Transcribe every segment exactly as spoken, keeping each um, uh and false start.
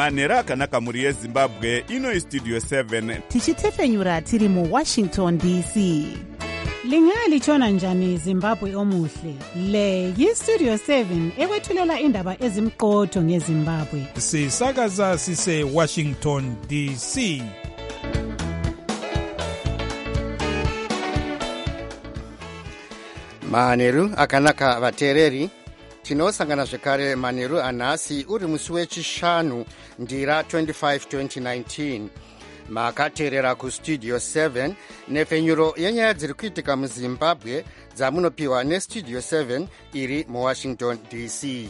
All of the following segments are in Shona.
manhero akanaka mhuri yezimbabwe. Ino istudio seven tichitefenyura tiri muwashington D C. Lingalitshona njani Zimbabwe omuhle? Le yistudio seven ekwethulela indaba ezimqotho ngeZimbabwe. Sisakaza sise Washington D C. Manheru akanaka vateereri, tinosangana zvekare manheru anhasi uri musi wechishanu ndira twenty-five twenty nineteen. Makateerera kustudio seven nefenyuro yenyaya dziri kuitika muZimbabwe dzamunopiwa nestudio seven iri muWashington D C.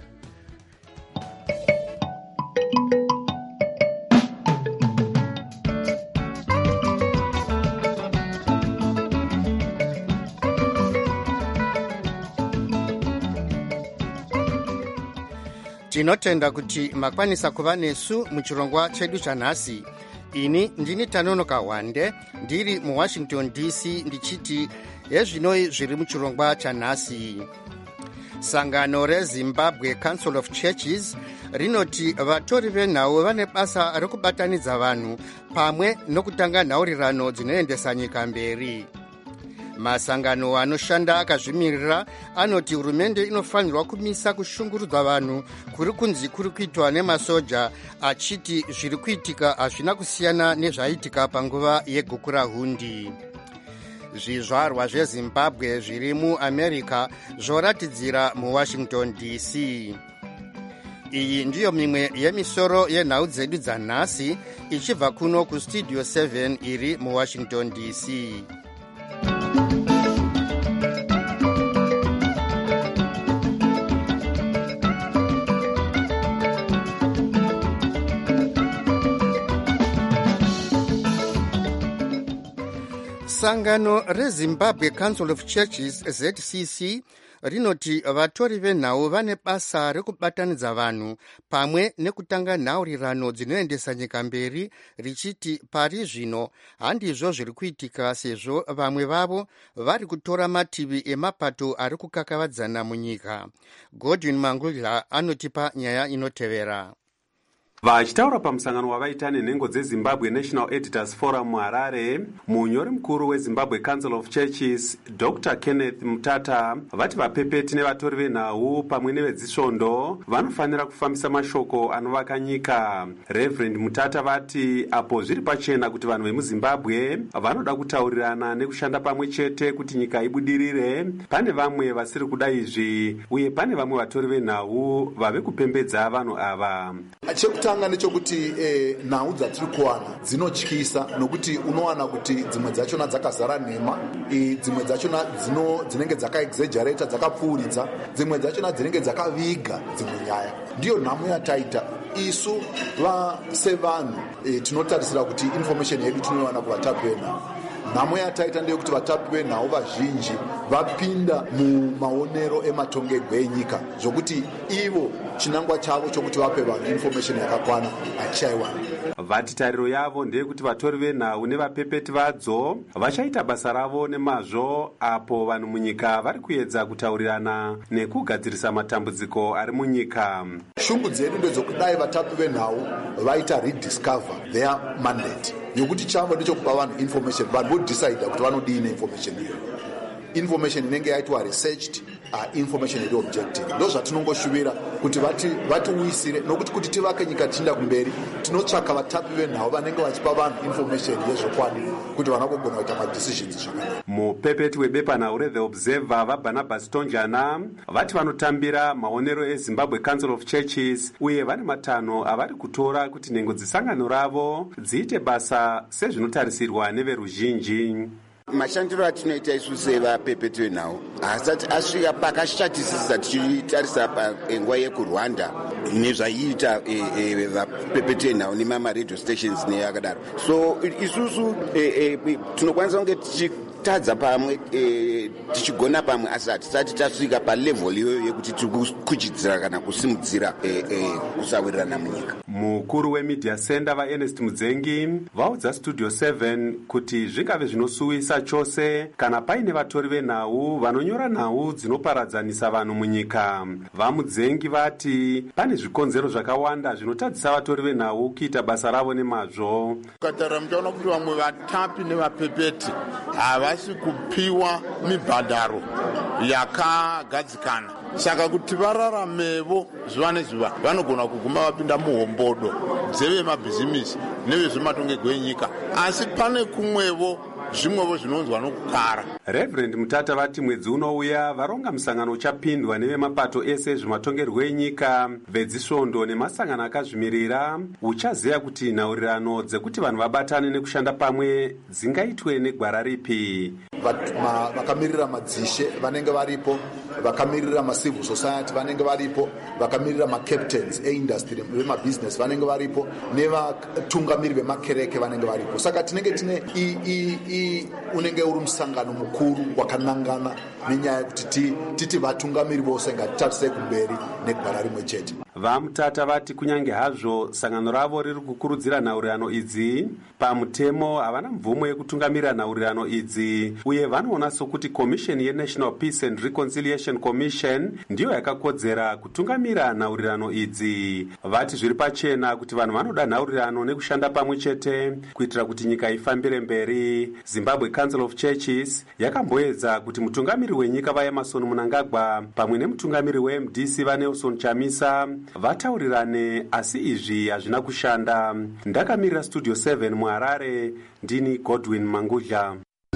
Tinotenda kuti makwanisa kuva nesu muchirongwa chedu chanhasi. Ini ndini Tanonoka Wande ndiri muWashington D C ndichiti yezvinoi zviri muchirongwa chanhasi. Sangano reZimbabwe Council of Churches rinoti vatori venhau vane basa rekubatanidza vanhu pamwe nokutanga nhaurirano dzinoendesa nyika mberi. Masangano anoshanda akazvimirira anoti hurumende inofanirwa kumisa kushungurudza vanhu kuri kunzi kuri kuitwa nemasoja, achiti zviri kuitika hazvina kusiyana nezvaitika panguva yegukura hundi. Zvizvarwa zveZimbabwe zviri muAmerica zvoratidzira muWashington D C. Iyi ndiyo mimwe yemisoro yenhau dzedu dzanhasi ichibva kuno kustudio seven iri muWashington D C. Sangano reZimbabwe Council of Churches Z C C rinoti vatori venhau vane basa rekubatanidza vanhu pamwe nekutanga nhaurirano dzinoendesa nyika mberi, richiti pari zvino handizvo zviri kuitika sezvo vamwe vavo vari kutora mativi emapato ari kukakavadzana munyika. Godwin Mangula anotipa nyaya inotevera. Vachitaura pamusangano wavaita nenhengo dzeZimbabwe National Editors Forum muHarare, munyori mukuru weZimbabwe Council of Churches Doctor Kenneth Mutata vati vapepeti nevatori venhau pamwe nevedzisvondo vanofanira kufambisa mashoko anovaka nyika. Reverend Mutata vati apo zviri pachena kuti vanhu vemuZimbabwe vanoda kutaurirana nekushanda pamwe chete kuti nyika ibudirire, pane vamwe vasiri kuda izvi uye pane vamwe vatori venhau vave kupembedza vanhu ava. Chekutanga nechokuti eh, nhau dzatiri kuwana dzinotyisa nokuti unowana kuti dzimwe dzachona dzakazara nhema, eh, dzimwe dzachona dzino dzinenge dzakaexaggerata dzakapfuuridza, dzimwe dzachona dzinenge dzakaviga dzimwe nyaya. Ndiyo nhamo yataita isu vasevanhu eh, tinotarisira kuti information yedu tinowana kuvatapi venhau. Nhamo yataita ndeyekuti vatapi venhau vazhinji vapinda mumaonero ematongerwo enyika zvokuti ivo chinangwa chavo chokuti vape vanhu information yakakwana hachichaiwana. Vati tariro yavo ndeyekuti vatori venhau nevapepeti vadzo vachaita basa ravo nemazvo apo vanhu munyika vari kuedza kutaurirana nekugadzirisa matambudziko ari munyika. Shungu dzedu ndedzokudai vatapi venhau vaita rediscover their mandate yokuti chavo ndechokupa vanhu information, vanhu vodecide kuti vanodini information iyo. Information inenge yaitwa researched, uh, information iri objective. Ndo zvatinongoshuvira kuti vati vatiuyisire nokuti kuti tivake nyika tichinda kumberi tinotsvaka vatapi venhau vanenge vachipa vanhu information yezvokwadi kuti vanogona kuita madecisions zvakanaka. Mupepeti webepanhau reThe Observer vaBarnabas Tonjana vati vanotambira maonero eZimbabwe Council of Churches uye vane matanho avari kutora kuti nhengo dzisangano ravo dziite basa sezvinotarisirwa neveruzhinji. Mashandiro atinoita isu sevapepeti venhau asati asvika pakashatisisa tichitarisa panguva yekurwanda nezvaiita vapepeti venhau nemama radio stations neyakadaro. So isusu tinokwanisa kunge totadza pamwe e, tichigona pamwe asi hatisati tasvika palevholi iyoyo yekuti tiri kukuchidzira kana kusimudzira e, e, kusawirirana munyika. Mukuru wemedia center vaErnest Mudzengi vaudza Studio seven kuti zvingave zvinosuwisa chose kana paine vatori venhau vanonyora nhau dzinoparadzanisa vanhu munyika. VaMudzengi vati pane zvikonzero zvakawanda zvinotadzisa vatori venhau kuita basa ravo nemazvo. Katara muchaona kuti vamwe vatapi nevapepeti havasi kupiwa mibhadharo yakagadzikana, saka kuti vararamevo zuva nezuva vanogona kuguma vapinda muhombodo dzevemabhizimisi nevezvematongerwo enyika, asi pane kumwevo zvimwevo zvinonzwa nokukara. Reverend Mutata vati mwedzi unouya varonga musangano uchapindwa nevemapato ese ezvematongerwo enyika, vedzisvondo nemasangano akazvimirira uchaziva kuti nhaurirano dzekuti vanhu vabatane nekushanda pamwe dzingaitwe negwara ripi. Vakamirira madzishe vanenge varipo, vakamirira macivil society vanenge varipo, vakamirira macaptains eindustry vemabusiness vanenge varipo, nevatungamiri vemakereke vanenge varipo. Saka tinenge tine i unenge uri musangano mukuru wakanangana nenyaya yekuti titi vatungamiri vose ngatitarise kumberi negwara rimwe chete. VaMutata vati kunyange hazvo sangano ravo riri kukurudzira nhaurirano idzi, pamutemo havana mvumo yekutungamirira nhaurirano idzi, uye vanoona sokuti komisheni yeNational Peace and Reconciliation Commission ndiyo yakakodzera kutungamira nhaurirano idzi. Vati zviri pachena kuti vanhu vanoda nhaurirano nekushanda pamwe chete kuitira kuti nyika ifambire mberi. Zimbabwe Council of Churches yakamboedza kuti mutungamiri wenyika vaEmmerson Mnangagwa pamwe nemutungamiri weM D C vaNelson Chamisa vataurirane, asi izvi hazvina kushanda. Ndakamirira Studio seven muHarare, ndini Godwin Mangudla.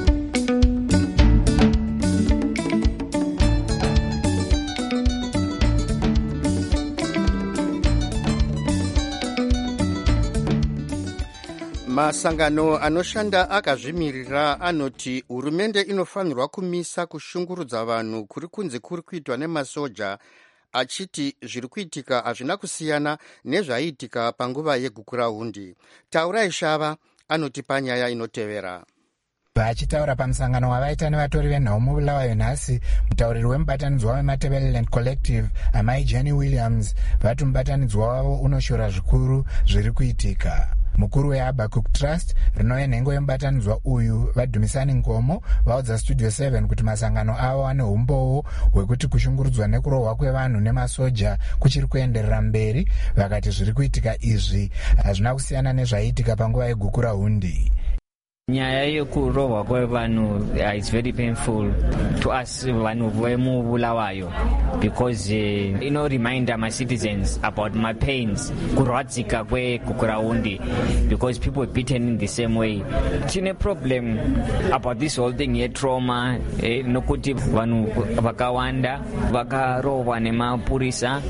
Masangano anoshanda akazvimirira anoti hurumende inofanirwa kumisa kushungurudza vanhu kuri kunze kuri kuitwa nemasoja, achiti zviri kuitika hazvina kusiyana nezvaiitika panguva yegukurahundi. Taurai Shava anoti panyaya inotevera. Vachitaura pamusangano wavaita nevatori venhau mubulawayo nhasi, mutauriri wemubatanidzwa weMatabeleland Collective amai Jenny Williams vati mubatanidzwa wavo unoshora zvikuru zviri kuitika. Mukuru weHabakuk Trust rinove nhengo yemubatanidzwa uyu vadhumisani Ngomo vaudza Studio seven kuti masangano avo ane umbowo hwekuti kushungurudzwa nekurohwa kwevanhu nemasoja kuchiri kuenderera mberi. Vakati zviri kuitika izvi hazvina kusiyana nezvaiitika panguva yegukurahundi. Nyaya yekurohwa kwevanhu uh, it's very painful to us vanhu vemubulawayo, because uh, you know remind my citizens about my pains kurwadzika kwegukurahundi, because people beaten in the same way. Tine problem about this whole thing ye trauma eh, nokuti vanhu vakawanda vakarohwa nemapurisa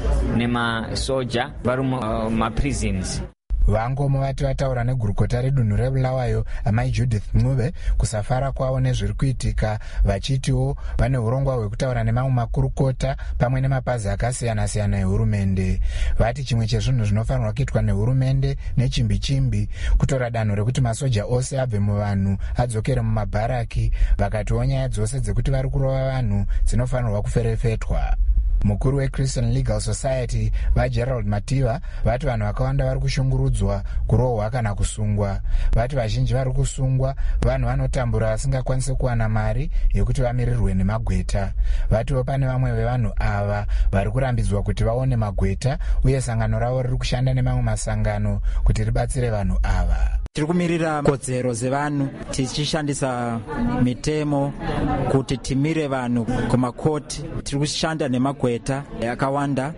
nemasoja vari mumaprisons. Vangomo vati vataura negurukota redunhu rebulawayo amai Judith Mncube kusafara kwavo nezviri kuitika, vachitiwo vane urongwa hwekutaura nemamwe makurukota pamwe nemapazi akasiyana-siyana ehurumende. Vati chimwe chezvinhu zvinofanirwa kuitwa nehurumende nechimbi chimbi kutora danho rekuti masoja ose abve muvanhu adzokere mumabharaki. Vakatiwo nyaya dzose dzekuti vari kurova vanhu dzinofanirwa kuferefetwa. Mukuru weChristian Legal Society vaGerald Mativa vati vanhu vakawanda vari kushungurudzwa, kurohwa kana kusungwa. Vati vazhinji vari kusungwa vanhu vanotambura vasingakwanisi kuwana mari yekuti vamirirwe nemagweta. Vatiwo pane vamwe vevanhu ava vari kurambidzwa kuti vaone magweta, uye sangano ravo riri kushanda nemamwe masangano kuti ribatsire vanhu ava. Tiri kumirira kodzero dzevanhu tichishandisa mitemo kuti timire vanhu kumakoti. Tiri kushanda nemagweta akawanda.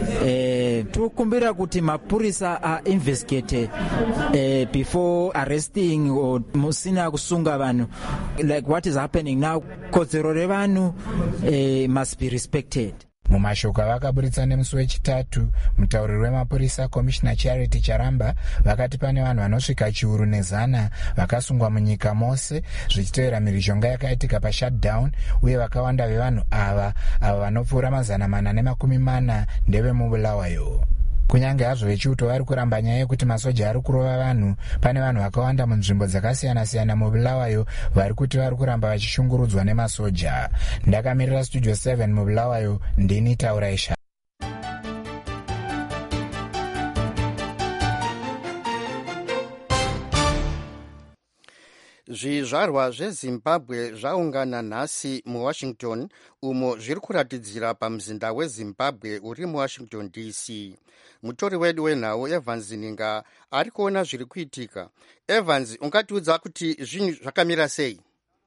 E, tiri kukumbira kuti mapurisa ainvestigate e, before arresting or musina kusunga vanhu, like what is happening now. Kodzero revanhu e, must be respected. Mumashoko avakaburitsa nemusi wechitatu, mutauriri wemapurisa Commissioner Charity Charamba vakati pane vanhu vanosvika chiuru nezana vakasungwa munyika mose zvichitevera mhirizhonga yakaitika pashutdown, uye vakawanda vevanhu ava ava vanopfuura mazana mana nemakumi mana ndeve mubulawayo. kunyange hazvo vechiuto vari kuramba nyaya yekuti masoja ari kurova vanhu. Pane vanhu vakawanda munzvimbo dzakasiyana-siyana mubulawayo vari kuti vari kuramba vachishungurudzwa nemasoja. Ndakamirira studio seven mubulawayo, ndini Tauraisha. Zvizvarwa zveZimbabwe zvaungana nhasi muWashington umo zviri kuratidzira pamuzinda weZimbabwe uri muWashington D C. Mutori wedu wenhau Evans Ninga ari kuona zviri kuitika. Evans, ungatiudza kuti zvinhu zvakamira sei?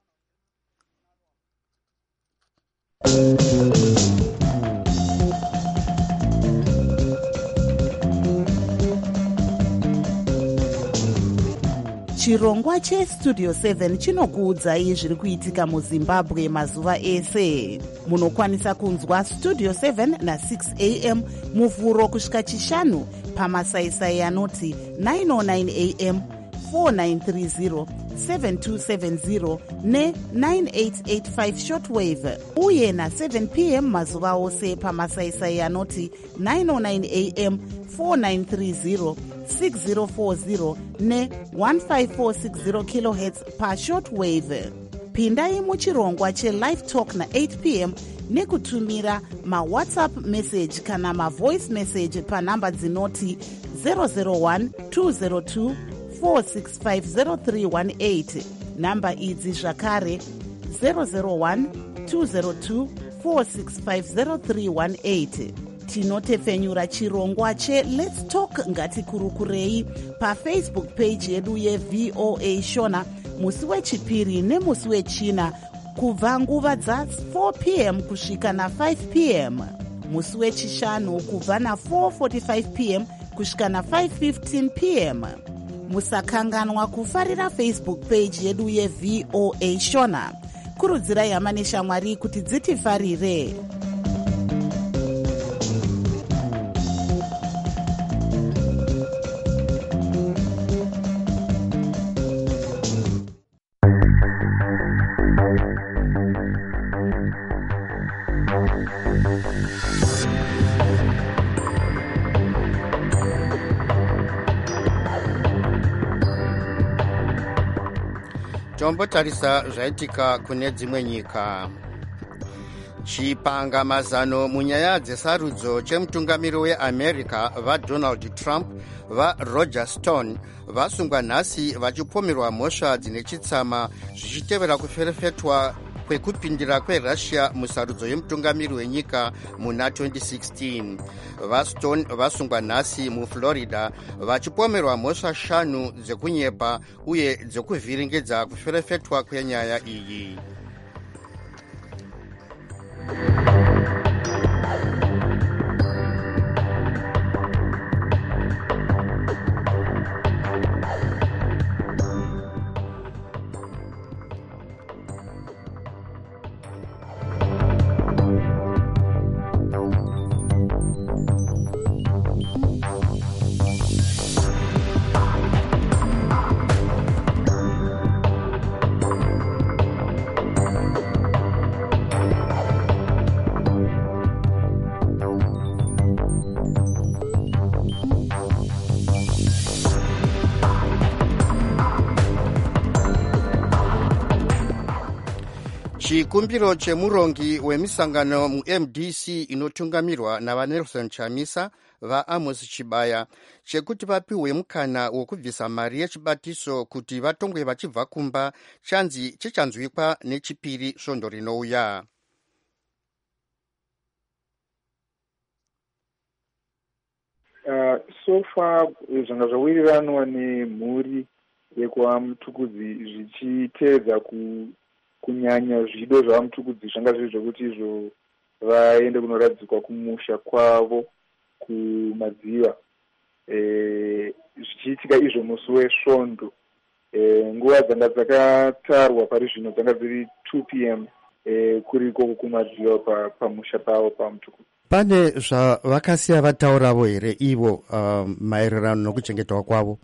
Chirongwa cheStudio seven chinokuudzai zviri kuitika muZimbabwe mazuva ese. Munokwanisa kunzwa Studio seven na six a m muvhuro kusvika chishanu pamasaisai anoti nine oh nine a m, four nine three zero, seven two seven zero ne nine eight eight five shortwave, uye na seven p m mazuva ose pamasaisai anoti nine oh nine a m, four nine three zero, six zero four zero ne one five four six zero kilohertz pa shortwave. Pindai muchirongwa cheLive Talk na eight p m nekutumira mawhatsapp message kana mavoice message panhamba dzinoti zero zero one two zero two four six five zero three one eight. Namba idzi zvakare zero zero one two zero two four six five zero three one eight. Tinotefenyura chirongwa che Let's Talk ngatikurukurei pafacebook page yedu yeV O A Shona musi wechipiri nemusi wechina kubva nguva dza four p m kusvika na five p m, musi wechishanu kubva na four forty-five p m kusvika na five fifteen p m. Musakanganwa kufarira Facebook page yedu yeV O A Shona. Kurudzirai hama neshamwari kuti dzitifarire. Tombotarisa zvaitika kune dzimwe nyika. Chipangamazano munyaya dzesarudzo chemutungamiri weAmerica vaDonald Trump vaRoger Stone vasungwa nhasi vachipomerwa mhosva dzine chitsama zvichitevera kuferefetwa kwekupindira kweRussia musarudzo yemutungamiri wenyika muna twenty sixteen. VaStone vasungwa nhasi muFlorida vachipomerwa mhosva shanu dzekunyepa uye dzekuvhiringidza kuferefetwa kwenyaya iyi. Chikumbiro chemurongi wemisangano muM D C inotungamirwa navaNelson Chamisa vaAmos Chibaya chekuti vapiwe mukana wokubvisa mari yechibatiso kuti vatongwe vachibva kumba chanzi chichanzwikwa nechipiri svondo rinouya. Uh, so far zvanga zvawiriranwa nemhuri yekwaMutukudzi zvichiteedza ku kunyanya zvido zvavaMutukudzi zvanga zviri zvokuti izvo vaende kunoradzikwa kumusha kwavo kumadziva. E, zvichiitika izvo musi wesvondo. E, nguva dzanga dzakatarwa pari zvino dzanga dziri two p m e, kuriko kumadziva pa, pamusha pavo paMutukudzi. Pane zvavakasiya vatauravo here ivo uh, maererano nokuchengetwa kwavo?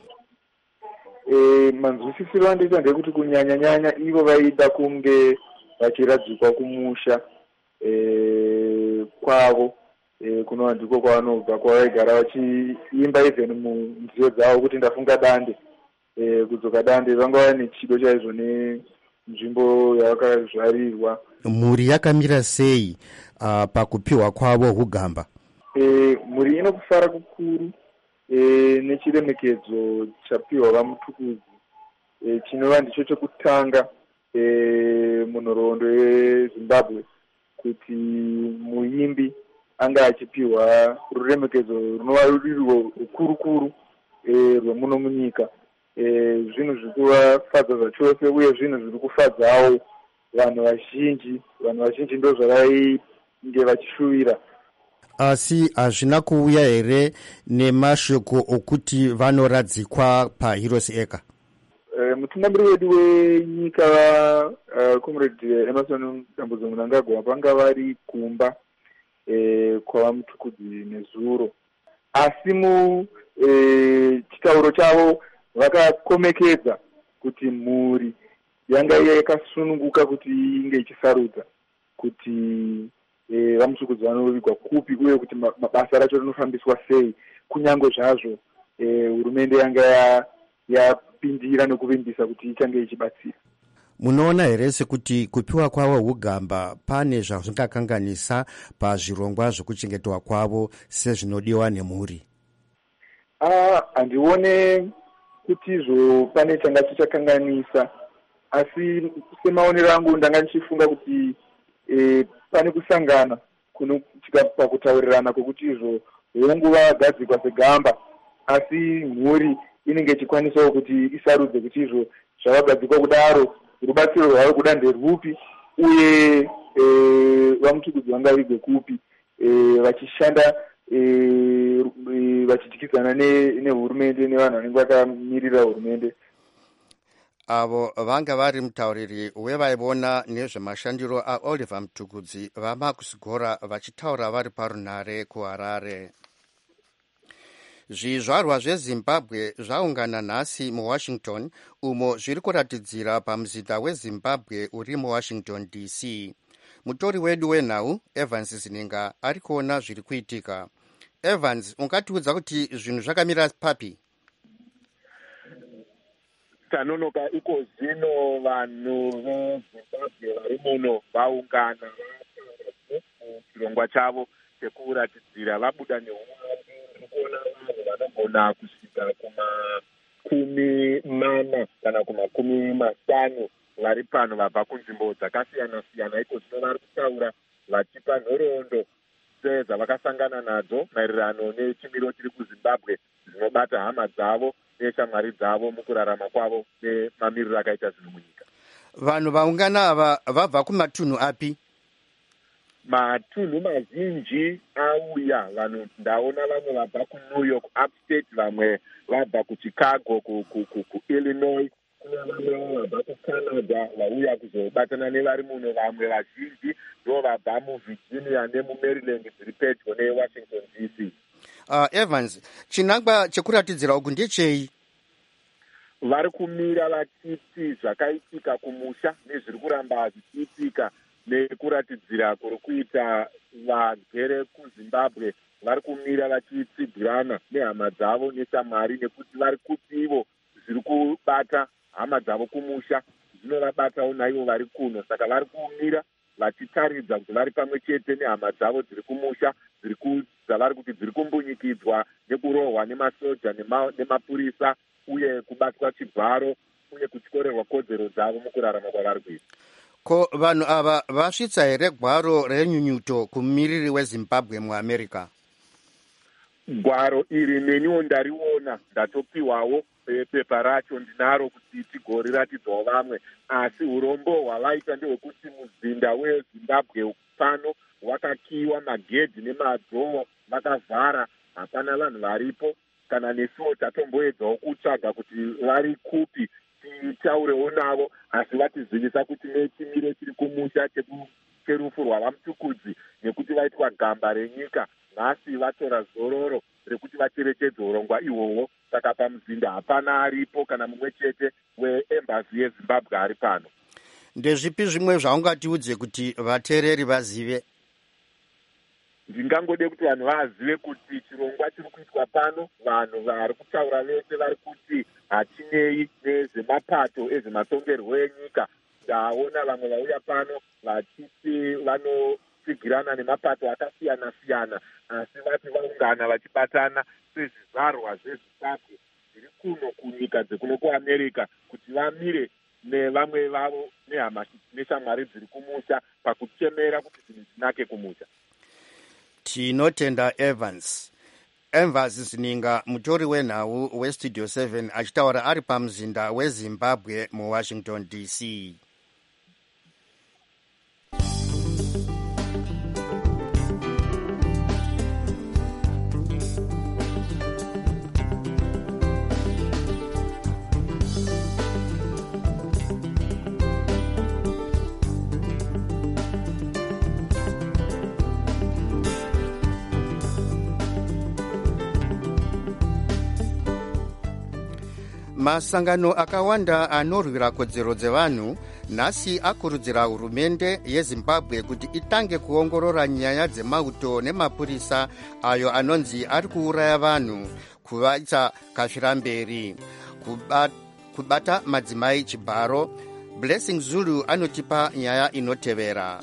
E, manzwisisiro andiita ndekuti kunyanya nyanya ivo vaida kunge vachiradzikwa kumusha e, kwavo e, kunova ndiko kwavanobva kwavaigara vachiimba even munziyo dzavo kuti ndafunga dande e, kudzoka dande vanga vane chido chaizvo nenzvimbo yavakazvarirwa. Mhuri yakamira sei uh, pakupiwa kwavo ugamba? E, mhuri inokufara kukuru e, nechiremekedzo chapiwa vamutukudzi e, chinova ndicho chekutanga e, munhoroondo yezimbabwe kuti muimbi anga achipiwa ruremekedzo runova rurirwo rukurukuru e, rwemuno munyika. E, zvinhu zviri kuvafadza zvachose uye zvinhu zviri kufadzawo vanhu vazhinji. Vanhu vazhinji ndo zvavainge vachishuvira. Asi hazvina kuuya here nemashoko okuti vanoradzikwa paHeroes Acre? E, mutungamiri wedu wenyika uh, comrade Emerson Dambudzo Mnangagwa vanga vari kumba e, kwavamutukudzi nezuro, asi mu e, chitauro chavo vakakomekedza kuti mhuri yanga yakasununguka kuti inge ichisarudza kuti e, vamutukudzi vanovigwa kupi uye kuti mabasa racho rinofambiswa sei, kunyange zvazvo e, hurumende yanga yapindira ya nekuvimbisa kuti ichange ichibatsira. Munoona here sekuti kupiwa kwavo ugamba pane zvazvingakanganisa pazvirongwa zvekuchengetwa kwavo sezvinodiwa nemhuri? Ah, handione kuti izvo pane changa chichakanganisa, asi semaonero angu ndanga ndichifunga kuti e, pane kusangana kunoitika pakutaurirana kwekuti izvo hongu vagadzikwa segamba, asi mhuri inenge ichikwanisawo kuti isarudze kuti izvo zvavagadzikwa kudaro rubatsiro rwavo kuda nderupi uye e, vamutukudzi vangavigwe kupi e, vachishanda e, e, vachidyidzana nehurumende nevanhu vanenge vakamirira hurumende. Avo vanga vari mutauriri wevaiona nezvemashandiro aOliver Mutukudzi vaMarcus Gora vachitaura vari parunhare kuHarare. Zvizvarwa zveZimbabwe zvaungana nhasi muWashington umo zviri kuratidzira pamuzinda weZimbabwe uri muWashington D C. Mutori wedu wenhau Evans Zininga ari kuona zviri kuitika. Evans, ungatiudza kuti zvinhu zvakamira papi? Tanonoka iko zvino vanhu veZimbabwe vari muno vaungana muchirongwa chavo chekuratidzira vabuda neumwambi. Kuona vanhu vanogona kusvika kumakumi mana kana kumakumi mashanu vari pano vabva kunzvimbo dzakasiyana siyana. Iko zvino vari kutaura vachipa nhoroondo dzavakasangana nadzo maererano nechimiro chiri kuZimbabwe zvinobata hama dzavo neshamwari dzavo mukurarama kwavo nemamiriro akaita zvinhu munyika. Vanhu vaungana ava vabva kumatunhu api? Matunhu mazhinji auya. Vanhu ndaona vamwe vabva kuNew York upstate, vamwe vabva kuChicago, kuIllinois, kuna vamwe vabva kuCanada vauya kuzobatana nevari muno. Vamwe vazhinji ndo vabva muVirginia nemuMaryland dziri pedyo neWashington D C. Uh, Evans, chinangwa chekuratidzira uku ndechei? Vari kumira vachiti zvakaitika kumusha nezviri kuramba zvichiitika nekuratidzira kuri kuita vagere kuZimbabwe. Vari kumira vachitsigirana nehama dzavo neshamwari nekuti vari kuti ivo zviri kubata hama dzavo kumusha zvinovabatawo naivo vari kuno. Saka vari kumira vachitaridza kuti vari pamwe chete nehama dzavo dziri kumusha dzavari kuti dziri kumbunyikidzwa nekurohwa nemasoja nemapurisa uye kubatwa chibharo uye kuchikorerwa kodzero dzavo mukurarama kwavari kuita. Ko vanhu ava vasvitsa here gwaro renyunyuto kumumiriri weZimbabwe muAmerica? Gwaro iri neniwo ndariona, ndatopiwawo pepa racho ndinaro kuti tigoriratidzawo vamwe, asi urombo hwavaita ndehwekuti muzinda weZimbabwe pano wakakiwa, magedhi nemadhoo vakavhara, hapana vanhu varipo. Kana nesuwo tatomboedzawo kutsvaga kuti vari kupi titaurewo navo, asi vatizivisa kuti nechimiro chiri kumusha cherufu rwavamutukudzi nekuti vaitwa gamba renyika, nhasi vatora zororo rekuti vacherechedze urongwa ihwohwo. Saka pamuzinda hapana aripo kana mumwe chete weembassy yeZimbabwe ari pano. Ndezvipi zvimwe zvaungatiudze kuti vateereri vazive? ndingangode kuti vanhu vazive kuti chirongwa chiri kuitwa pano, vanhu vari kutaura vese vari kuti hatinei nezvemapato ezvematongerwo enyika. Ndaona vamwe vauya pano vachiti vanopfigirana nemapato akasiyana siyana, asi vati vaungana vachibatana sezvizvarwa zvezimbabwe zviri kuno kunyika dzekuno kuamerica kuti vamire nevamwe vavo nehama neshamwari dziri kumusha pakuchemera kuti zvinhu zvinake kumusha. Tinotenda Evans. Evans Zininga, mutori wenhau westudio seven, achitaura ari pamuzinda weZimbabwe muWashington D C. Masangano akawanda anorwira kodzero dzevanhu nhasi akurudzira hurumende yeZimbabwe kuti itange kuongorora nyaya dzemauto nemapurisa ayo anonzi ari kuuraya vanhu kuvaita kafiramberi kubata, kubata madzimai chibharo. Blessing Zulu anotipa nyaya inotevera.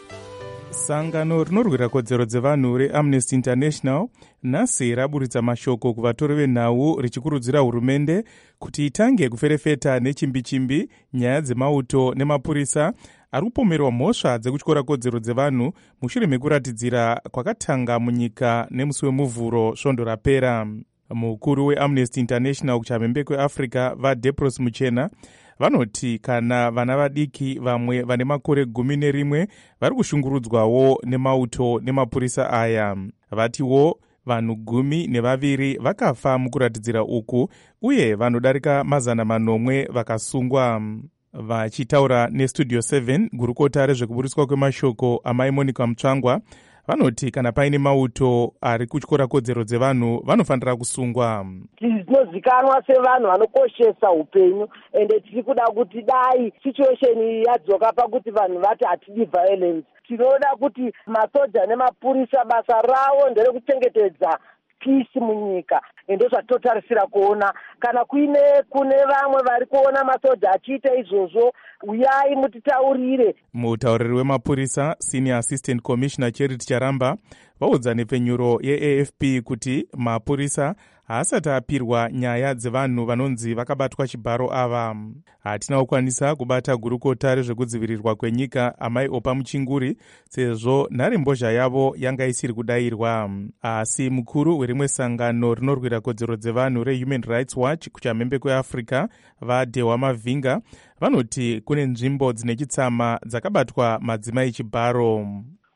Sangano rinorwira kodzero dzevanhu reAmnesty International nhasi raburitsa mashoko kuvatori venhau richikurudzira hurumende kuti itange kuferefeta nechimbi-chimbi nyaya dzemauto nemapurisa ari kupomerwa mhosva dzekutyora kodzero dzevanhu mushure mekuratidzira kwakatanga munyika nemusi wemuvhuro svondo rapera. Mukuru weAmnesty International kuchamhembe kweAfrica vaDepros Muchena vanoti kana vana vadiki vamwe vane makore gumi nerimwe vari kushungurudzwawo nemauto nemapurisa aya. Vatiwo vanhu gumi nevaviri vakafa mukuratidzira uku uye vanodarika mazana manomwe vakasungwa. Vachitaura nestudio seven, gurukota rezvekuburiswa kwemashoko amai Monica Mutsvangwa vanoti kana paine mauto ari kutyora kodzero dzevanhu vanofanira kusungwa. Tinozikanwa sevanhu vanokoshesa upenyu ende tiri kuda kuti dai situation iyi yadzoka pakuti vanhu vati hatidi violence. Tinoda kuti masoja nemapurisa basa ravo nderekuchengetedza peace munyika, ende zvatotarisira kuona kana kuine kune vamwe vari kuona masoja achiita izvozvo, uyai mutitaurire. Mutauriri wemapurisa Senior Assistant Commissioner Charity Charamba vaudza nepfenyuro yeA F P kuti mapurisa haasati apirwa nyaya dzevanhu vanonzi vakabatwa chibharo ava. Hatina kukwanisa kubata gurukota rezvekudzivirirwa kwenyika amai Opa Muchinguri sezvo nharembozha yavo yanga isiri kudayirwa. Asi mukuru werimwe sangano rinorwira kodzero dzevanhu reHuman Rights Watch kuchamhembe kweAfrica vaDewa Mavinga vanoti kune nzvimbo dzine chitsama dzakabatwa madzimai chibharo.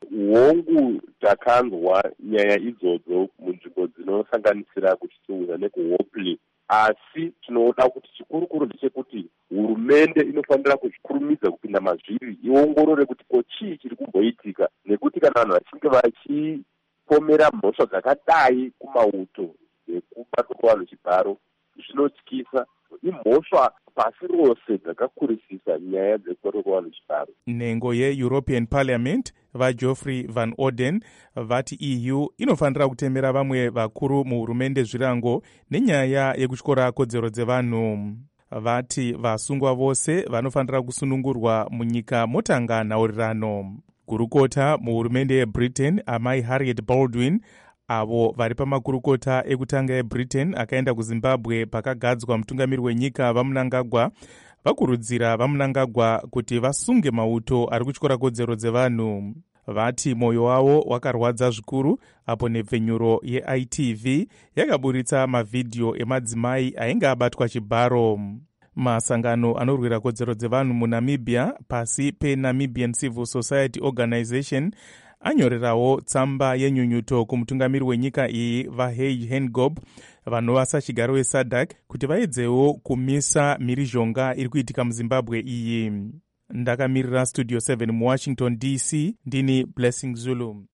Hongu takanzwa nyaya idzodzo munzvimbo dzinosanganisira kuchisimuza nekuHopley, asi tinoda kuti chikurukuru ndechekuti hurumende inofanira kuzvikurumidza kupinda mazviri iongorore kuti ko chii chiri kumboitika, nekuti kana vanhu vachinge vachipomera mhosva dzakadai kumauto nekubatwa kwavanhu chibharo zvinotyisa. Imhosva pasi rose dzakakurisisa nyaya dzekubatwa kwavanhu chibharo. Nhengo yeEuropean Parliament vaGeoffrey Van Orden vati E U inofanira kutemera vamwe vakuru muhurumende zvirango nenyaya yekutyora kodzero dzevanhu. Vati vasungwa vose vanofanira kusunungurwa munyika motanga nhaurirano. Gurukota muhurumende yeBritain amai Harriet Baldwin avo vari pamakurukota ekutanga eBritain akaenda kuZimbabwe pakagadzwa mutungamiri wenyika vaMnangagwa vakurudzira vaMnangagwa kuti vasunge mauto ari kutyora kodzero dzevanhu. Vati mwoyo wavo wakarwadza zvikuru apo nepfenyuro yeI T V yakaburitsa mavhidhiyo emadzimai ainge abatwa chibharo. Masangano anorwira kodzero dzevanhu muNamibia pasi peNamibian Civil Society Organization anyorerawo tsamba yenyunyuto kumutungamiri wenyika iyi vaHage Hengob vanova sachigaro weSADC kuti vaedzewo kumisa mhirizhonga iri kuitika muZimbabwe iyi. Ndakamirira studio seven muWashington D C, ndini Blessing Zulu.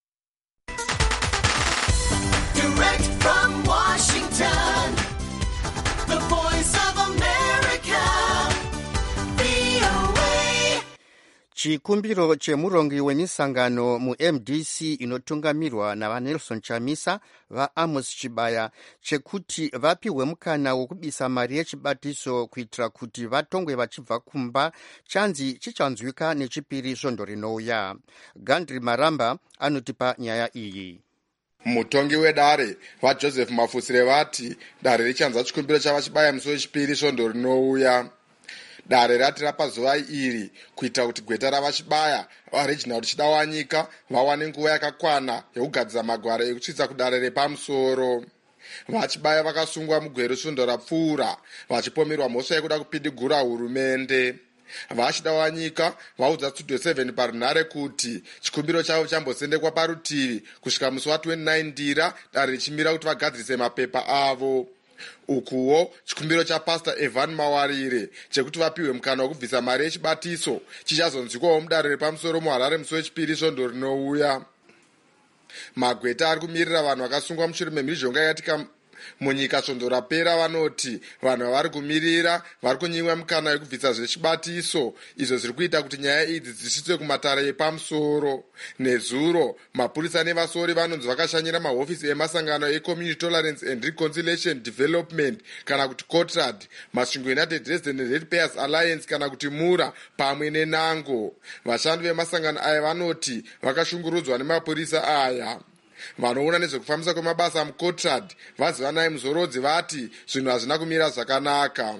Direct from Washington, the voice of America, V O A. chikumbiro chemurongi wemisangano mu-M D C inotungamirwa navanelson chamisa vaamos chibaya chekuti vapiwe mukana wokubisa mari yechibatiso kuitira kuti vatongwe vachibva kumba chanzi chichanzwika nechipiri svondo rinouya. Gandri Maramba anotipa nyaya iyi. Mutongi wedare vaJoseph Mafusire vati dare richanza chikumbiro chavachibaya musi wechipiri svondo rinouya. Dare rati rapa zuva iri kuita kuti gweta ravachibaya vaReginald Chidawanyika vawane nguva yakakwana yekugadzira magwaro ekutsvitsa kudare repamusoro. Vachibaya vakasungwa mugwero svondo rapfuura vachipomerwa mhosva yekuda kupindigura hurumende. VaChidawanyika vaudza Studio seven parunhare kuti chikumbiro chavo chambosendekwa parutivi kusvika musi wa29 ndira dare richimira kuti vagadzirise mapepa avo. Ukuwo chikumbiro chapastor Evan Mawarire chekuti vapiwe mukana wokubvisa mari yechibatiso chichazonzwikwawo mudare repamusoro muHarare musi wechipiri svondo rinouya. Magweta ari kumirira vanhu vakasungwa mushure memhirizhonga yakatika munyika svondo rapera vanoti vanhu vavari kumirira vari kunyimwa mukana wekubvisa zvechibatiso, izvo zviri kuita kuti nyaya idzi dzisvitswe kumatare epamusoro. Nezuro mapurisa nevasori vanonzi vakashanyira mahofisi emasangano eCommunity Tolerance and Reconciliation Development kana kuti COTRAD, masvingo United Resident Ratepayers Alliance kana kuti MURA pamwe neNango. Vashandi vemasangano aya vanoti vakashungurudzwa nemapurisa aya. Vanoona nezvekufambisa kwemabasa muCOTRAD vaziva naye muzorodzi vati zvinhu hazvina kumira zvakanaka.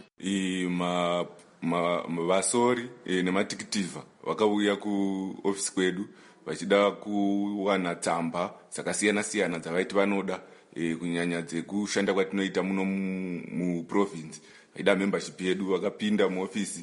Vasori nematikitivha vakauya kuofisi kwedu vachida kuwana tsamba dzakasiyana siyana dzavaiti vanoda kunyanya dzekushanda kwatinoita muno muprovince. Vaida membership yedu vakapinda muofisi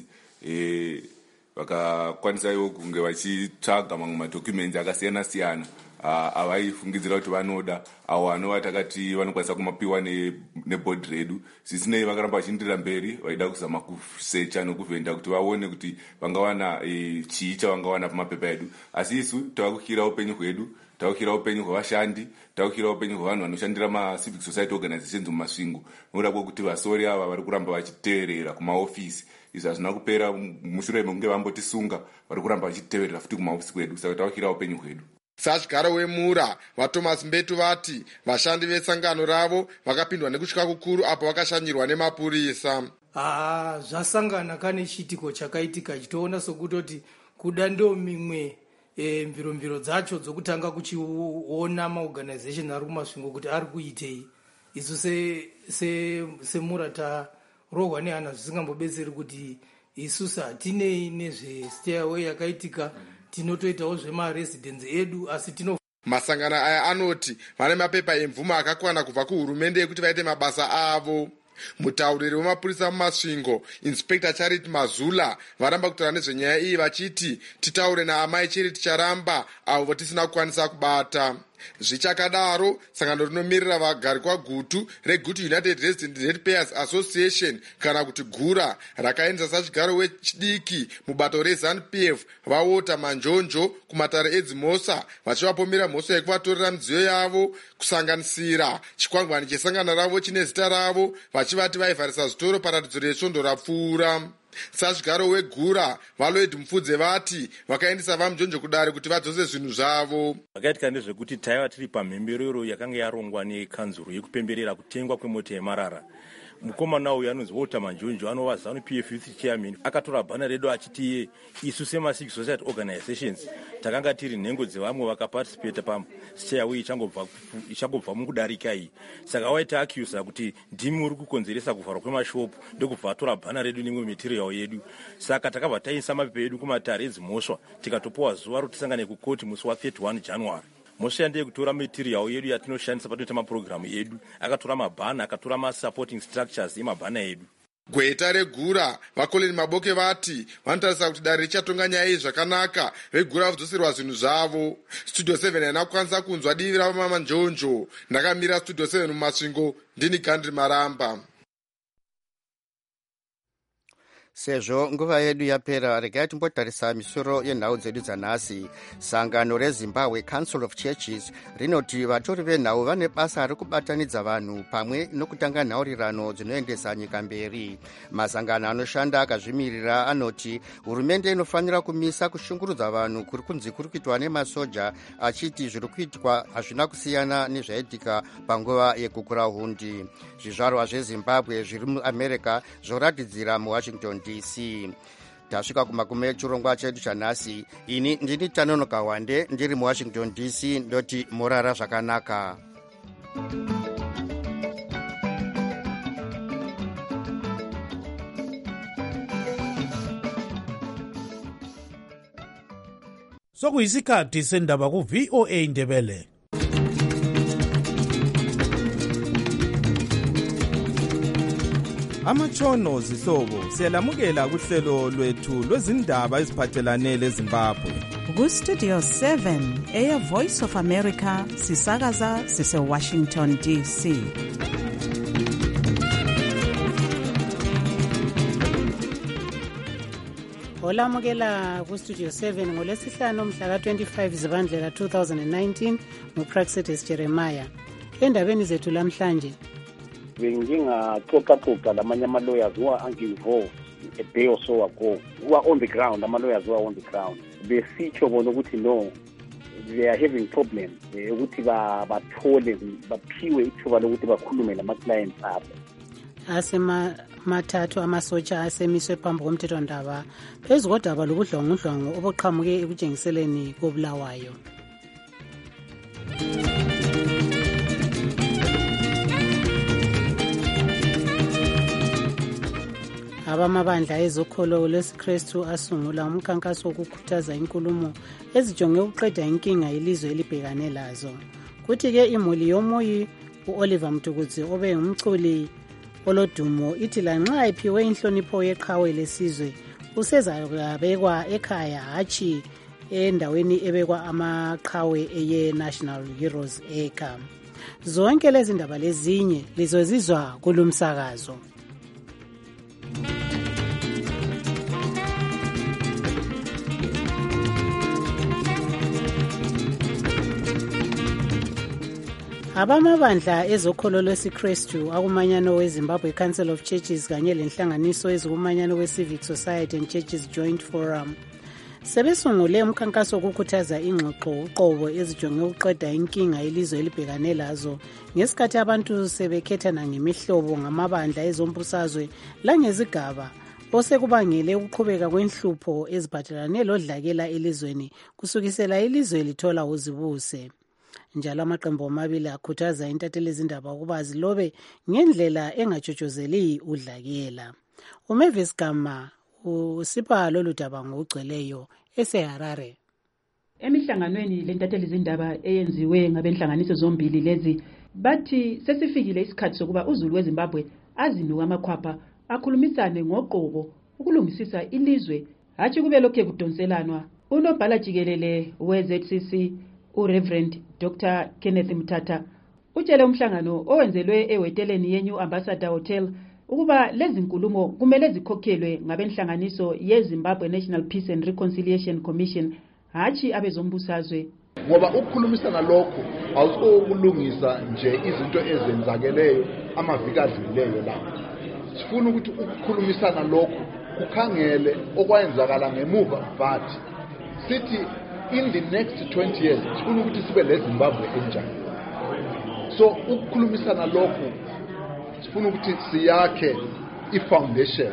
vakakwanisawo kunge vachitsvaga mamwe madhokumenti akasiyana siyana avaifungidzira kuti vanoda avo anova takati vanokwanisa kumapiwa nebhodhi redu. Zvisinei vakaramba vachindira mberi vaida kuzama kusecha nokuvhenda kuti vaone kuti vangawana chii chavangawana pamapepa edu. Asi isu tavakukhira upenyu hwedu, tavakukhira upenyu hwevashandi, tavakukhira upenyu hwevanhu vanoshandira macivic society organizations mumasvingo. Nokuda kwokuti vasori ava vari kuramba vachiteverera kumaofisi. Izvi hazvina kupera mushure mekunge vambotisunga vari kuramba vachiteverera futi kumaofisi kwedu. Saka tavakukhira upenyu hwedu. Sachigaro weMura vaThomas Mbetu vati vashandi vesangano ravo vakapindwa nekutya kukuru apo vakashanyirwa nemapurisa. Ah, zvasangana kane chitiko chakaitika chitoona sokutoti kuda ndo mimwe e, mviromviro dzacho dzokutanga kuchiona maorganization ari kumasvingo kuti ari kuitei. Isu se se seMura tarohwa nehana zvisingambobetseri kuti isusu hatinei nezvestairway yakaitika. Tinotoitawo zvemaresidence edu asi tino masangano aya anoti vane mapepa emvuma akakwana kubva kuhurumende yekuti vaite mabasa avo. Mutauriri wemapurisa mumasvingo Inspector Charity Mazula varamba kutaura nezvenyaya iyi vachiti titaure naamai chiri ticharamba avo tisina kukwanisa kubata. Zvichakadaro sangano rinomirira vagari kwagutu reGutu United Resident Ratepayers Association kana kuti GURA rakaendesa sachigaro wechidiki mubato reZANU P F vaota manjonjo kumatare edzimhosva vachivapomera mhosva yekuvatorera midziyo yavo kusanganisira chikwangwani chesangano ravo chine zita ravo vachivati vaivharisa zvitoro paratidzo resvondo rapfuura. Sachigaro weGura Valoid Mufudze vati vakaendesa vamujonjo kudare kuti vadzose zvinhu zvavo. Vakaitika ndezvekuti taiva tiri pamhemberero yakanga yarongwa nekanzuro yekupemberera kutengwa kwemota yemarara. Mukomana uyu anonzi Walter Manjonjo anova ZANU P F youth chairman akatora bhana redu achiti isu semacivic society organizations takanga tiri nhengo dzevamwe vakaparticipate pastairway ichangobva ichangobva mukudarika iyi. Saka waita accuse kuti ndimi uri kukonzeresa kuvharwa kwemashopu ndokubva atora bhana redu nemwe material yedu. Saka takabva taisa mapepa edu kumatare edzimhosva tikatopowa zuva rotisangane kukoti musi wa31 January. Mosha ndiye kutora material yedu yatinoshandisa patoita mapurogiramu edu, akatora mabhana, akatora ma-supporting structures emabhana edu. Gweta reGura vaKoleni Maboke vati vanotarisa kuti dare richatonga nyaya iyi zvakanaka veGura vadzoserwa zvinhu zvavo. Studio seven haina kukwanisa kunzwa divi ravo Mama Njonjo. Ndakamira Studio seven mumasvingo ndini Gandri Maramba. sezvo nguva yedu yapera, regai timbotarisa misoro yenhau dzedu dzanhasi. Sangano reZimbabwe Council of Churches rinoti vatori venhau vane basa rekubatanidza vanhu pamwe nokutanga nhaurirano dzinoendesa nyika mberi. Masangano anoshanda akazvimirira anoti hurumende inofanira kumisa kushungurudza vanhu kuri kunzi kuri kuitwa nemasoja, achiti zviri kuitwa hazvina kusiyana nezvaitika panguva yekukura hundi. Zvizvarwa zveZimbabwe zviri muamerica zvoratidzira muwashington D C. Tasvika kumagume echirongwa chedu chanhasi. Ini ndini Tanonoka Wande ndiri muwashington D C, ndoti morara zvakanaka. Sokuyisikhathi sendaba ku V O A Ndebele. Amatshono zihlobo siyalamukela kuhlelo lwethu lwezindaba eziphathelane leZimbabwe. Ku Studio seven eya Voice of America sisakaza sise Washington D C. Olamukela ku Studio seven ngolesihlanu mhla ka twenty-five Zibandlela two thousand nineteen nguPraxitis Jeremiah. Endabeni zethu lamhlanje bengingaxoxaxoxa lamanye ama-lawyers who are angi-involved a day or so ago, who are on the ground, ama-lawyers who are on the ground. Besitsho bona ukuthi no, they are having problems ukuthi bathole baphiwe ithuba lokuthi bakhulume lama-clients abo. Asema mathathu amasotsha asemiswe phambi komthethwandaba phezu kodaba lobudlwangudlwangu obuqhamuke ekutshengiseleni kobulawayo. Abamabandla ezokholo lwesikrestu asungula umkhankaso wokukhuthaza inkulumo ezijonge ukuqeda inkinga yelizwe elibhekane lazo. Kuthi-ke imuli yomoyi u-Oliver Mtukudzi obe ngumculi olodumo ithi lanxa iphiwe inhlonipho yeqhawe lesizwe usezabekwa ekhaya hatshi endaweni ebekwa amaqhawe eye-National Heroes Acre. Zonke lezi ndaba lezinye lizozizwa kulumsakazo. Abamabandla ezokholo lwesikrestu akumanyano weZimbabwe Council of Churches kanye lenhlanganiso ezikumanyano we-Civic Society and Churches Joint Forum sebesungule umkhankaso wokukhuthaza ingxoxo uqobo ezijonge ukuqeda inkinga yelizwe elibhekane lazo ngesikhathi abantu sebekhethana ngemihlobo ngamabandla ezombusazwe langezigaba osekubangele ukuqhubeka kwenhlupho eziphathelane lodlakela elizweni kusukisela ilizwe lithola uzibuse. Njalo amaqembu amabili akhuthaza intatheli ezindaba ukuba zilobe ngendlela engajojozeli udlakela. uMavis Gama usipha lolu daba ngokugcweleyo eseHarare. Emihlanganweni lentatheli izindaba eyenziwe ngabenhlanganiso zombili lezi bathi sesifikile isikhathi sokuba uZulu weZimbabwe azinuka amakhwapha akhulumisane ngoqobo ukulungisisa ilizwe hatshi kube lokho kudonselanwa. Unobhala jikelele we-Z C C uReverend Doctor Kenneth Mtata utshele umhlangano owenzelwe eweteleni yeNew Ambassador Hotel ukuba lezi nkulumo kumele zikhokhelwe ngabenhlanganiso yeZimbabwe National Peace and Reconciliation Commission hatshi abezombusazwe. Ngoba ukukhulumisana lokho awuso ukulungisa nje izinto ezenzakeleyo amaviki adlulileyo lapho. Sifuna ukuthi ukukhulumisana lokho kukhangele okwayenzakala ngemuva but sithi in the next twenty years sifuna ukuthi sibe leZimbabwe enjani. So ukukhulumisana lokho sifuna ukuthi siyakhe ifoundation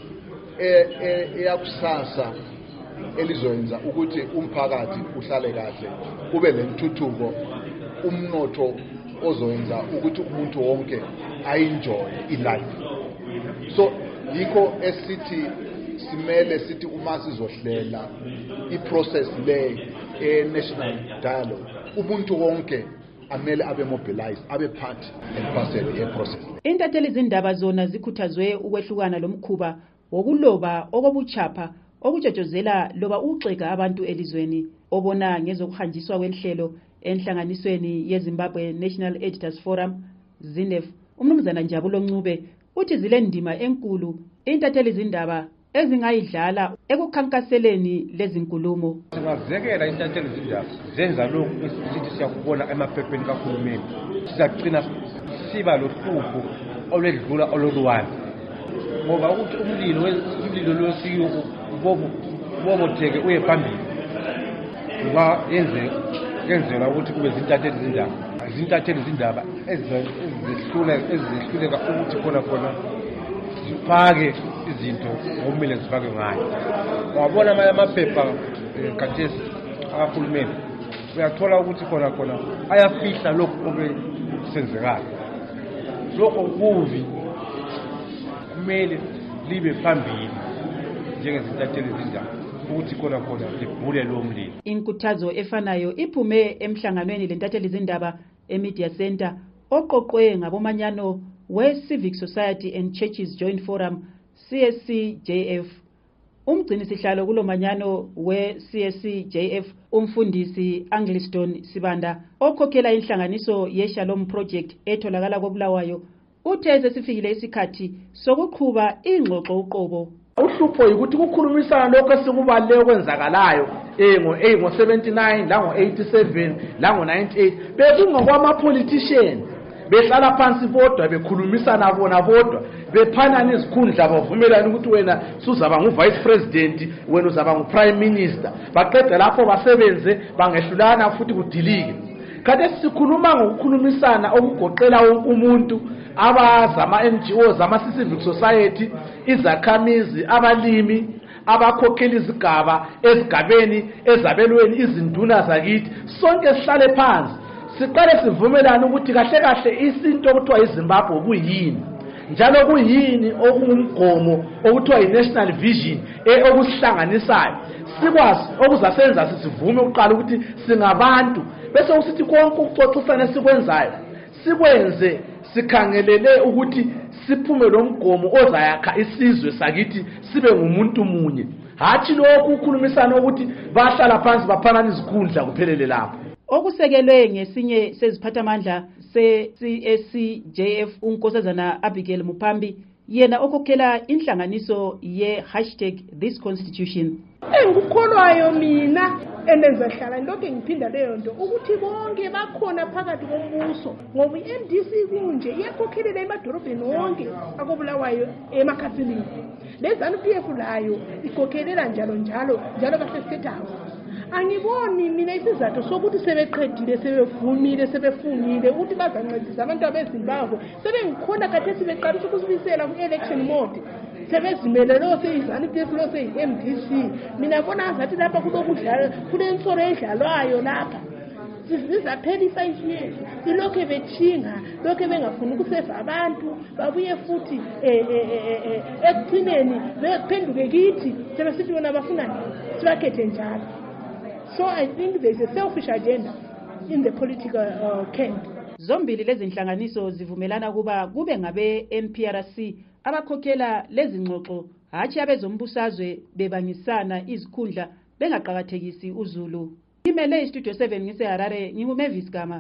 eyakusasa elizoyenza ukuthi umphakathi uhlale kahle kube lentuthuko umnotho ozoyenza ukuthi umuntu wonke ayenjoy ilife. So yikho esithi simele sithi uma sizohlela iprocess le e-national dialogue umuntu wonke amele abe mobilized abe part and parcel ye-process. Intatheli izindaba zona zikhuthazwe ukwehlukana lomkhuba wokuloba okobuchapha okujojozela loba uxega abantu elizweni obona ngezokuhanjiswa kwenhlelo enhlanganisweni yeZimbabwe National Editors Forum ZINEF. Umnumzana Njabulo Ncube uthi zile ndima enkulu intatheli izindaba ezingayidlala ekukhankaseleni lezinkulumo. Singazekela intatheli zindaba zenza lokhu esithi siyakubona emaphepheni kahulumeni, sizagcina siba lohlupho olwedlula ololuwani, ngoba ukuthi umlilo umlilo losiyo bobo bobotheke uye phambili ngoba yenze yenzela ukuthi kube zintatheli zindaba zintatheli zindaba ezizehlula ezizehluleka ukuthi khona khona zifake izinto ngokumele zifake ngayo. Wabona amanye amaphepha kathesi akahulumeni uyathola ukuthi khona khona ayafihla lokhu obesenzekayo. Lokho kuvi kumele libe phambili njengezintatheli zindaba ukuthi khona khona libhule lo mlilo. Inkuthazo efanayo iphume emhlanganweni lentatheli zindaba eMedia Center oqoqwe ngabomanyano we-Civic Society and Churches Joint Forum C S C J F. Umgcini sihlalo kulomanyano we-C S C J F umfundisi Angliston Sibanda okhokhela inhlanganiso ye-Shalom Project etholakala koBulawayo uthe sesifikile isikhathi sokuqhuba ingxoxo uqobo. Uhlupho ukuthi ukukhulumisana lokho esikubaleke okwenzakalayo eh ngo eh ngo seventy-nine la ngo eighty-seven la ngo ninety-eight bekungokwama politician behlala phansi bodwa bekhulumisana bona bodwa bephana izikhundla bavumelana ukuthi wena suzaba ngu-vice president wena uzaba ngu-prime minister baqeda lapho basebenze bangehlulana futhi kudilike. Kade sikhuluma ngokukhulumisana okugoqela wonke umuntu abazama N G Os ama-civic society izakhamizi abalimi abakhokhela izigaba ezigabeni ezabelweni izinduna zakithi sonke sihlale phansi siqale sivumelana ukuthi kahle kahle isinto okuthiwa iZimbabwe kuyini njalo kuyini okungumgomo okuthiwa i-national vision okusihlanganisayo sikwazi okuzasenza sisivume ukuqala ukuthi singabantu bese usithi konke ukuxoxisana sikwenzayo sikwenze sikhangelele ukuthi siphume lo mgomo ozayakha isizwe sakithi sibe ngumuntu munye hathi lokhu ukukhulumisana ukuthi bahlala phansi baphanana izikhundla kuphelele lapho. Okusekelwe ngesinye seziphathamandla se-C S C J F unkosazana Abigail Mupambi yena okhokhela inhlanganiso ye-hashtag this constitution. Engikholwayo mina enenzahlala lokho ngiphinda leyo nto ukuthi bonke bakhona phakathi kombuso ngoba i-M D C kunje iyakhokhelela emadorobheni wonke akobulawayo emakhathini. Lezanu P F layo ikhokhelela njalo njalo njalo kahle state house. Angiboni mina isizathu sokuthi sebeqedile sebevumile sebefungile ukuthi bazancedisa abantu abeZimbabwe sebengikhona kade sibeqalisa ukusibisela ku-election mode sebezimele lo seyizanu P F lo seyi-M D C. Mina bona ngathi lapha kulokudlala kulensoro edlalwayo lapha sizaphela i-five years ilokhu bethinga lokhu bengafuni ukuseva abantu babuye futhi ekugcineni bephenduke kithi sebesithi bona bafuna sibakhethe njalo. So I think there is a selfish agenda in the political uh, camp. Zombili lezi nhlanganiso zivumelana kuba kube ngabe N P R C abakhokhela lezi ngxoxo hathi abezombusazwe bebangisana izikhundla bengaqhakathekisi uZulu. Imele iStudio seven ngise Harare nginguMavis Gama.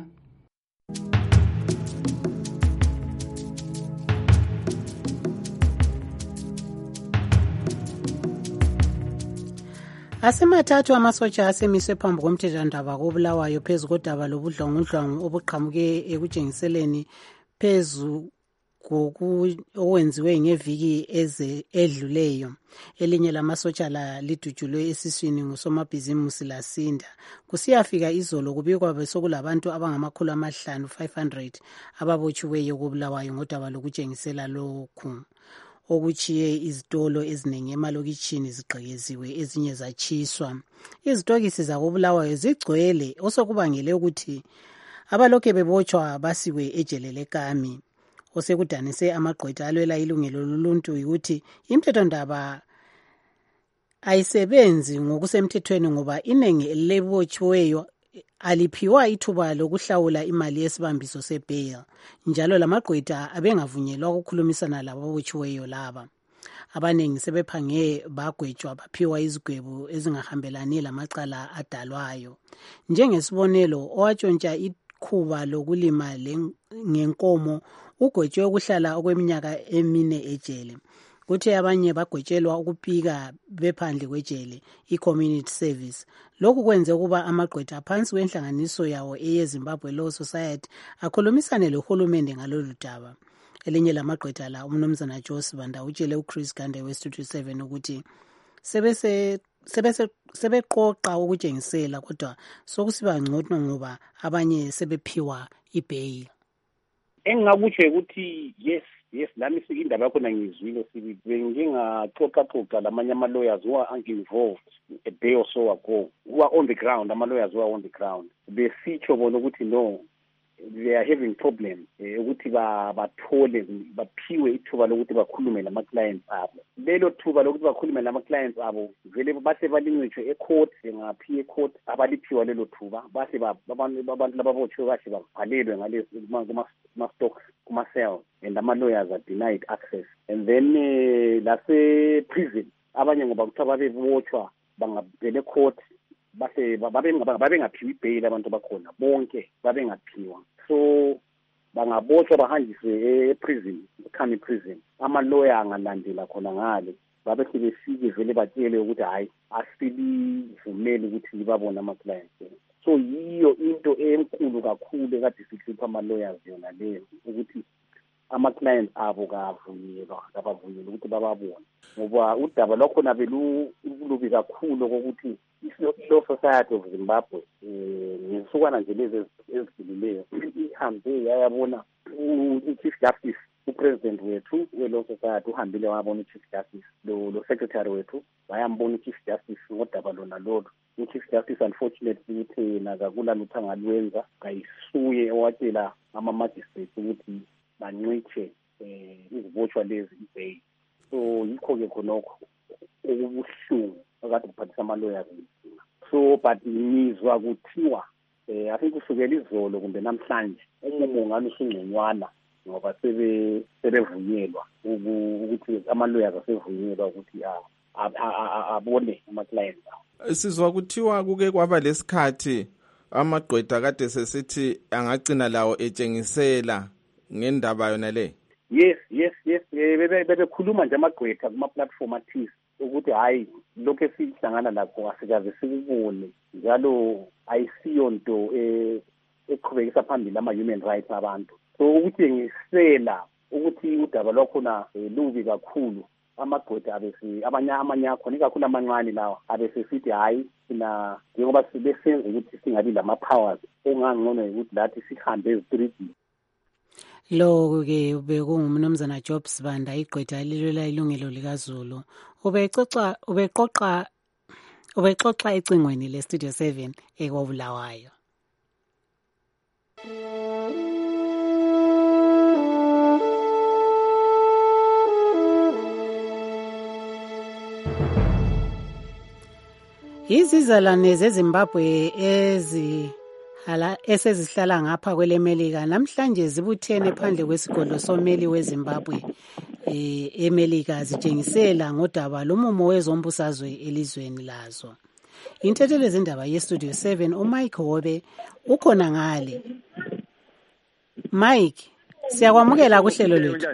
Asemathathu amasotsha asemiswe phambi komthethwandaba koBulawayo phezu kodaba lobudlwangudlwangu obuqhamuke ekutshengiseleni phezu okwenziwe ngeviki eze edluleyo. Elinye lamasotsha la lidutshulwe esiswini ngusomabhizimusi lasinda. Kusiyafika izolo kubikwa besokulabantu abangamakhulu amahlanu five hundred ababotshiweyo koBulawayo ngodaba lokutshengisela lokhu. Okuchiye izitolo eziningi emalokitshini zigqekeziwe ezinye zatshiswa. Izitokisi zakoBulawayo zigcwele osokubangele ukuthi abalokhe bebotshwa basiwe ejele leKami. Osekudanise amagqwetha alwela ilungelo loluntu ukuthi imthethondaba ayisebenzi ngokusemthethweni ngoba inengi elebotshiweyo aliphiwa ithuba lokuhlawula imali yesibambiso sebail njalo lamagqwetha abengavunyelwa ukukhulumisana lababotshiweyo laba. Abanengi sebephange bagwetshwa baphiwa izigwebo ezingahambelani lamacala adalwayo. Njengesibonelo owatshontsha ikhuba lokulima ngenkomo ugwetshwe ukuhlala okweminyaka emine ejele. kuthe abanye bagwetshelwa ukupika bephandle kwejele i-community service. Lokhu kwenze ukuba amagqwetha aphansi kwenhlanganiso yawo eyeZimbabwe Law Society akhulumisane lohulumende ngalolu daba. Elinye lamagqwetha la umnumzana Joe Sibanda utshele uChris Gande we-Studio seven ukuthi sebese sebese sebeqoqa ukutshengisela kodwa sokusiba ngcono ngoba abanye sebephiwa ibail. Engingakutsho ukuthi yes yes lami indaba yakho ngizwile sibi bengingaxoxa xoxa lamanye ama lawyers who are involved a day or so ago, who are on the ground, ama lawyers who are on the ground, besitsho bona ukuthi no, they are having problems ukuthi bathole baphiwe ithuba lokuthi bakhulume nama clients abo. Lelo thuba lokuthi bakhulume nama clients abo vele base balincishwe ecourt, bengaphi ecourt abaliphiwa lelo thuba base abantu abantu lababotshwe kahle babhalelwe ngalezi kuma stock kuma cell, and ama lawyers are denied access. And then lase prison abanye ngoba kuthiwa babebotshwa bangabele court base babengaphiwa ibail, abantu bakhona bonke babengaphiwa, so bangabotshwa bahanjiswe eprison, ecounty prison. Ama lawyer angalandela khona ngale babe sebefike vele batshele ukuthi hayi asibivumeli ukuthi libabone ama clients. So yiyo into enkulu kakhulu ekade sihlupha ama lawyers yona leyo, ukuthi ama clients abo kavunyelwa kabavunyelwa ukuthi bababone, ngoba udaba lwakhona belulubi kakhulu kokuthi i-Law Society of Zimbabwe ngesukwana nje lezi ezidlulileyo ihambe yayabona u-Chief Justice, upresident wethu we-Law Society uhambile wabona u-Chief Justice, lo lo secretary wethu bayambona u-Chief Justice ngodaba lona lolo. U-Chief Justice unfortunately uthe yena kakulalutho angalwenza, kayisuye owatshela ama-magistrates ukuthi bancitshe izibotshwa lezi ibail. So yikho-ke khonokho okubuhlungu akade kuphathisa ama-lawyers. So but ngizwa kuthiwa eh I think kusukela izolo kumbe namhlanje umumo ngani usungconywana ngoba sebe sebevunyelwa ukuthi ama-lawyers asevunyelwa ukuthi abone ama-clients. Sizwa kuthiwa kuke kwaba lesikhathi amagqwetha kade sesithi angagcina lawo etshengisela ngendaba yona le. Yes yes yes bebekhuluma nje amagqwetha kuma platform athize ukuthi hayi lokho esihlangana lakho asikaze sikubone, njalo ayisiyo nto eqhubekisa phambili ama human rights abantu. So ukuthi ngisela ukuthi udaba lwakho na lubi kakhulu, amagqwetha abese abanye amanyakho nikakhulu amancane lawa abese sithi hayi sina njengoba sibesenza ukuthi singabi lama powers ongangcono ukuthi lathi sihambe ezitreetini. Lo ke bekungumnumzana Job Sibanda igqwetha lilwela ilungelo likaZulu ubexoxa ubeqoqa ubexoxa ecingweni le Studio seven ekwabulawayo. Izizalwane zeZimbabwe ezi hala esezihlala ngapha kwelemelika namhlanje zibuthene phandle kwesigodlo someli weZimbabwe eh emelika zitshengisela ngodaba lomumo wezombusazwe elizweni lazo. Intethelo zindaba yeStudio seven uMike Hobe ukhona ngale. Mike, siyakwamukela kuhlelo lethu.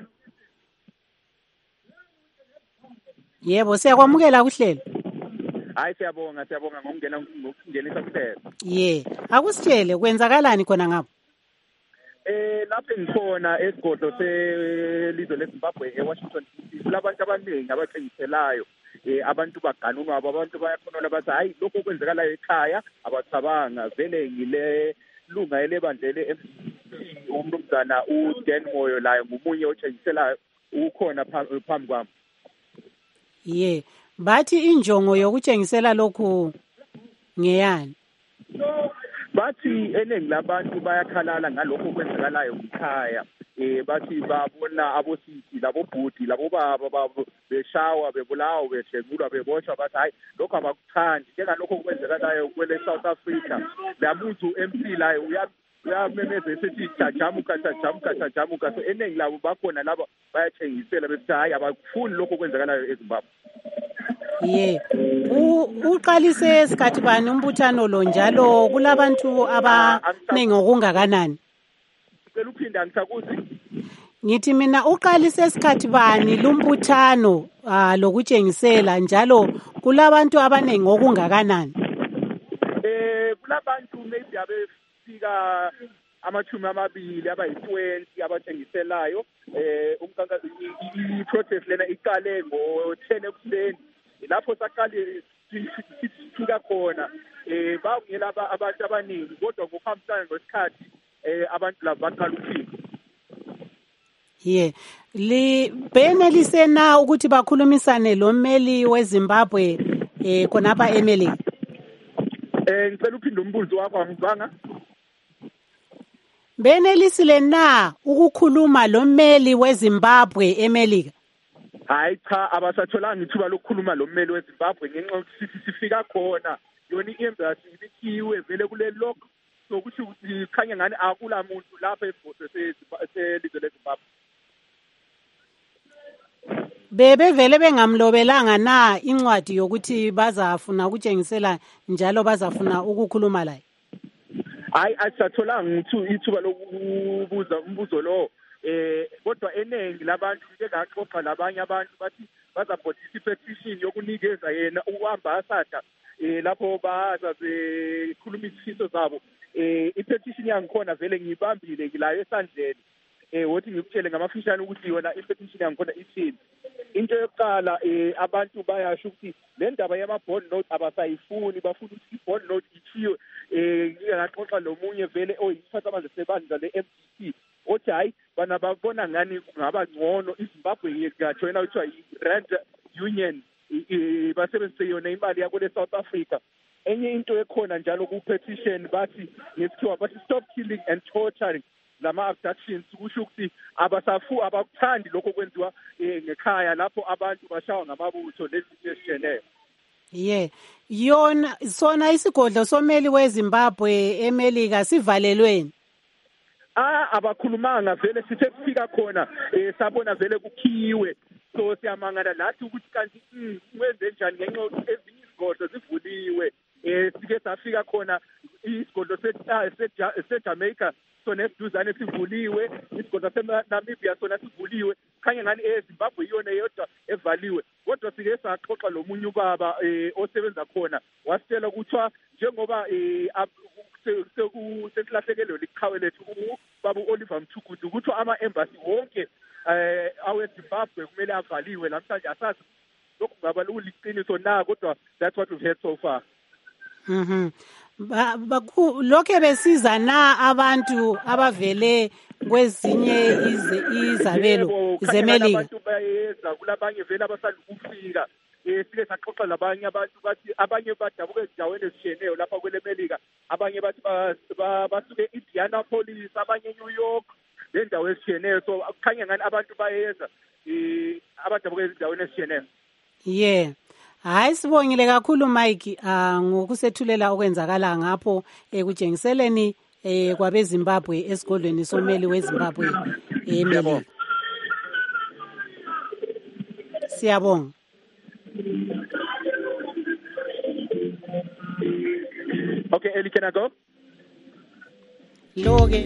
Yebo, siyakwamukela kuhlelo. Hayi siyabonga siyabonga ngokungena ngokungenisa kuphela. Ye, akusitshele kwenzakalani khona ngapho? Eh lapho ngikhona esigodlo selizwe leZimbabwe eWashington D C kulabantu abaningi abathengiselayo, eh abantu baganunwa abantu bayakhona bathi hayi lokho kwenzakalayo ekhaya abacabanga vele ngile lunga elebandlele M P umnumzana uDan Moyo layo ngumunye othengiselayo ukhona phambi kwami. Ye, bathi injongo yokutshengisela lokhu ngeyani? Bathi eningi labantu bayakhalala ngalokho kwenzakalayo ekhaya, eh bathi babona abosisi labo bhudi labo baba babo beshawa bebulawa behlekulwa beboshwa, bathi hayi lokho abakuthandi njengalokho kwenzakalayo kwele South Africa. Lamuntu M P layo uya uyamemeza esithi jajamuka jajamuka jajamuka. So eningi labo bakhona laba bayathengisela bethi hayi abakufuni lokho kwenzakalayo eZimbabwe. Ye, uqalise isikhathi bani umbuthano lo njalo kulabantu abaningi okungakanani? Ngicela uphinda ngisakuthi. Ngithi mina uqalise isikhathi bani lumbuthano uh, lokutshengisela njalo kulabantu abaningi okungakanani? Eh kulabantu maybe abefika amachumi amabili abayi-twenty abatshengiselayo. Eh umkhankaso i-protest lena iqale ngo-ten ekuseni lapho saqale sifika khona eh bawungela abantu abaningi kodwa ngokuhambisana nesikhathi eh abantu laba baqala ukufika. Ye li benelise na ukuthi bakhulumisane lo mmeli weZimbabwe eh khonapha eMelika? Eh ngicela uphinde umbuzo wakho angizwanga. Benelisile na ukukhuluma lo mmeli weZimbabwe eMelika? Hayi cha abasatholanga ithuba lokukhuluma lo mmeli weZimbabwe ngenxa yokuthi sifika khona yona i-embassy ibithiwe vele kule lock sokuthi kukhanya ngani akula muntu lapha esibose selizwe leZimbabwe. Bebe vele bengamlobelanga na incwadi yokuthi bazafuna ukutshengisela njalo bazafuna ukukhuluma laye? Hayi asatholanga ngithu ithuba lokubuza umbuzo lo eh kodwa eningi labantu ke ngaxoxa labanye abantu bathi bazabhodisa i-petition yokunikeza yena uambassador eh lapho baza bekhuluma isifiso zabo. Eh i-petition yangikhona vele ngibambile ngilayo esandleni eh wothi ngikutshele ngamafishane ukuthi yona i-petition yangikhona ithini. Into yokuqala eh abantu bayasho ukuthi le ndaba yama-bond note abasayifuni bafuna ukuthi i-bond note ithiwe eh ngiyaqoqa lo munye vele oyisiphathamandla sebandla le-M D C othi hayi bana babona ngani kungaba ngcono iZimbabwe ingajoyina kuthiwa i-Rand Union basebenzise yona imali yakule South Africa. Enye into ekhona njalo ku-petition bathi ngesikhiwa bathi stop killing and torturing lama abductions kusho ukuthi abasafu abakuthandi lokho kwenziwa ngekhaya lapho abantu bashawa ngamabutho lezinto ezisheneyo. Ye yona sona isigodlo someli weZimbabwe eMelika sivalelweni. Ah abakhulumanga vele sithe kufika khona eh sabona vele kukhiwe so siyamangala lathi ukuthi kanti wenze njani ngenxa yokuthi ezinye izigodlo zivuliwe eh sike safika khona isigodlo seJamaica sona esiduzane sivuliwe isigodlo seNamibia sona sivuliwe khanye ngani eZimbabwe iyona yodwa evaliwe kodwa sike saxoxa lo munye ubaba eh osebenza khona wasitshela ukuthi njengoba eh sekulahlekelwe liqhawe lethu ubaba Oliver Mthunguthi ukuthi ama-embassy wonke eh aweZimbabwe kumele avaliwe namhlanje asazi lokhu ngaba luliqiniso na kodwa that's what we've heard so far. Mhm. Ba lokho besiza na abantu abavele kwezinye izabelo zeMelika. Abantu bayeza kulabanye vele abasanda ukufika eh sike saxoxa labanye abantu bathi abanye badabuka ezindaweni ezisheneyo lapha kwele Melika abanye bathi basuke eIndianapolis abanye eNew York le ndawo ezisheneyo so akukhanya ngani abantu bayeza eh abadabuka ezindaweni ezisheneyo. Yeah. Hayi sibongile kakhulu Mike ah ngokusethulela okwenzakala ngapho ekujengiseleni eh kwabeZimbabwe esigodlweni someli weZimbabwe eMelika. Siyabonga. Okay, Eli, can I go? Loge.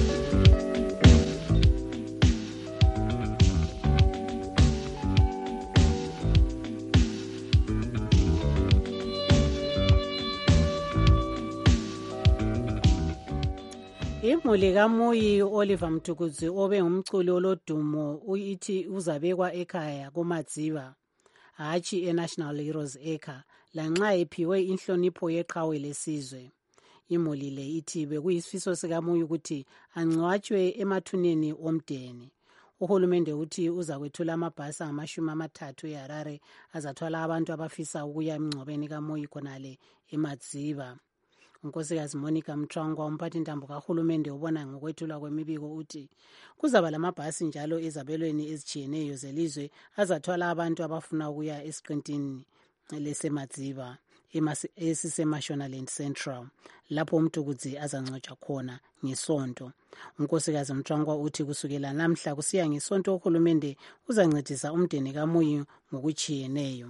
Imuli kaMuyi Oliver Mthunguthi obe ngumculi olodumo uyithi uzabekwa ekhaya koMadziva hatshi eNational Heroes Acre lanxa ephiwe inhlonipho yeqhawe lesizwe. Imuli le ithi bekuyisifiso sikaMuyi ukuthi angcwatshwe emathuneni omdeni. Uhulumende uthi uza kwethula amabhasi amashumi amathathu eHarare azathwala abantu abafisa ukuya emngcwabeni kaMuyi khonale eMadziva. Unkosikazi Monica Mthwangwa umphathintambo kahulumende ubona ngokwethulwa kwemibiko uthi kuzaba lamabhasi njalo ezabelweni ezijiyeneyo zelizwe azathwala abantu abafuna ukuya esiqintini leseMadziva esiseMashonaland Central lapho uMthunguthi azangcwatshwa khona ngesonto. Unkosikazi Mthwangwa uthi kusukela namhla kusiya ngesonto uhulumende uzancedisa umndeni kaMuyi ngokuchiyeneyo.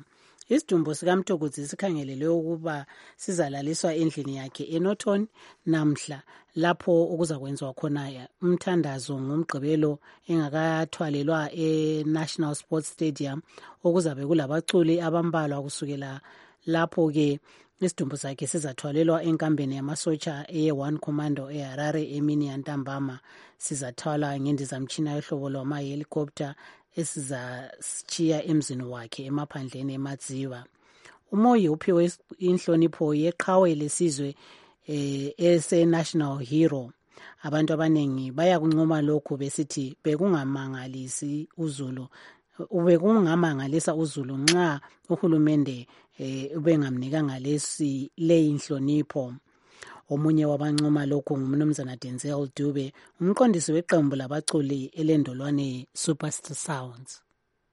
Isidumbu sikamthokozi sikhangelelwe ukuba sizalaliswa endlini yakhe eNorton namhla lapho okuzakwenziwa khona umthandazo ngomgqibelo engakathwalelwa e-National Sports Stadium okuzabe kulabaculi abambalwa kusukela lapho-ke isidumbu sakhe sizathwalelwa enkambeni yamasotsha eye-one commando eHarare emini yantambama. Sizathwala ngendizamtshina yohlobo lwama-helicopter esizasitshiya emzini wakhe emaphandleni emadziva. Umoyi uphiwe inhlonipho yeqhawe lesizwe eh, ese-national hero. Abantu abaningi bayakuncoma lokhu besithi bekungamangalisi uzulu ubekungamangalisa uzulu nxa uhulumende eh, ubengamnikanga lesi leyi inhlonipho. Omunye wabancoma lokhu ngumnumzana Denzel Dube, umqondisi weqembu labaculi elendolwane Superstar Sounds.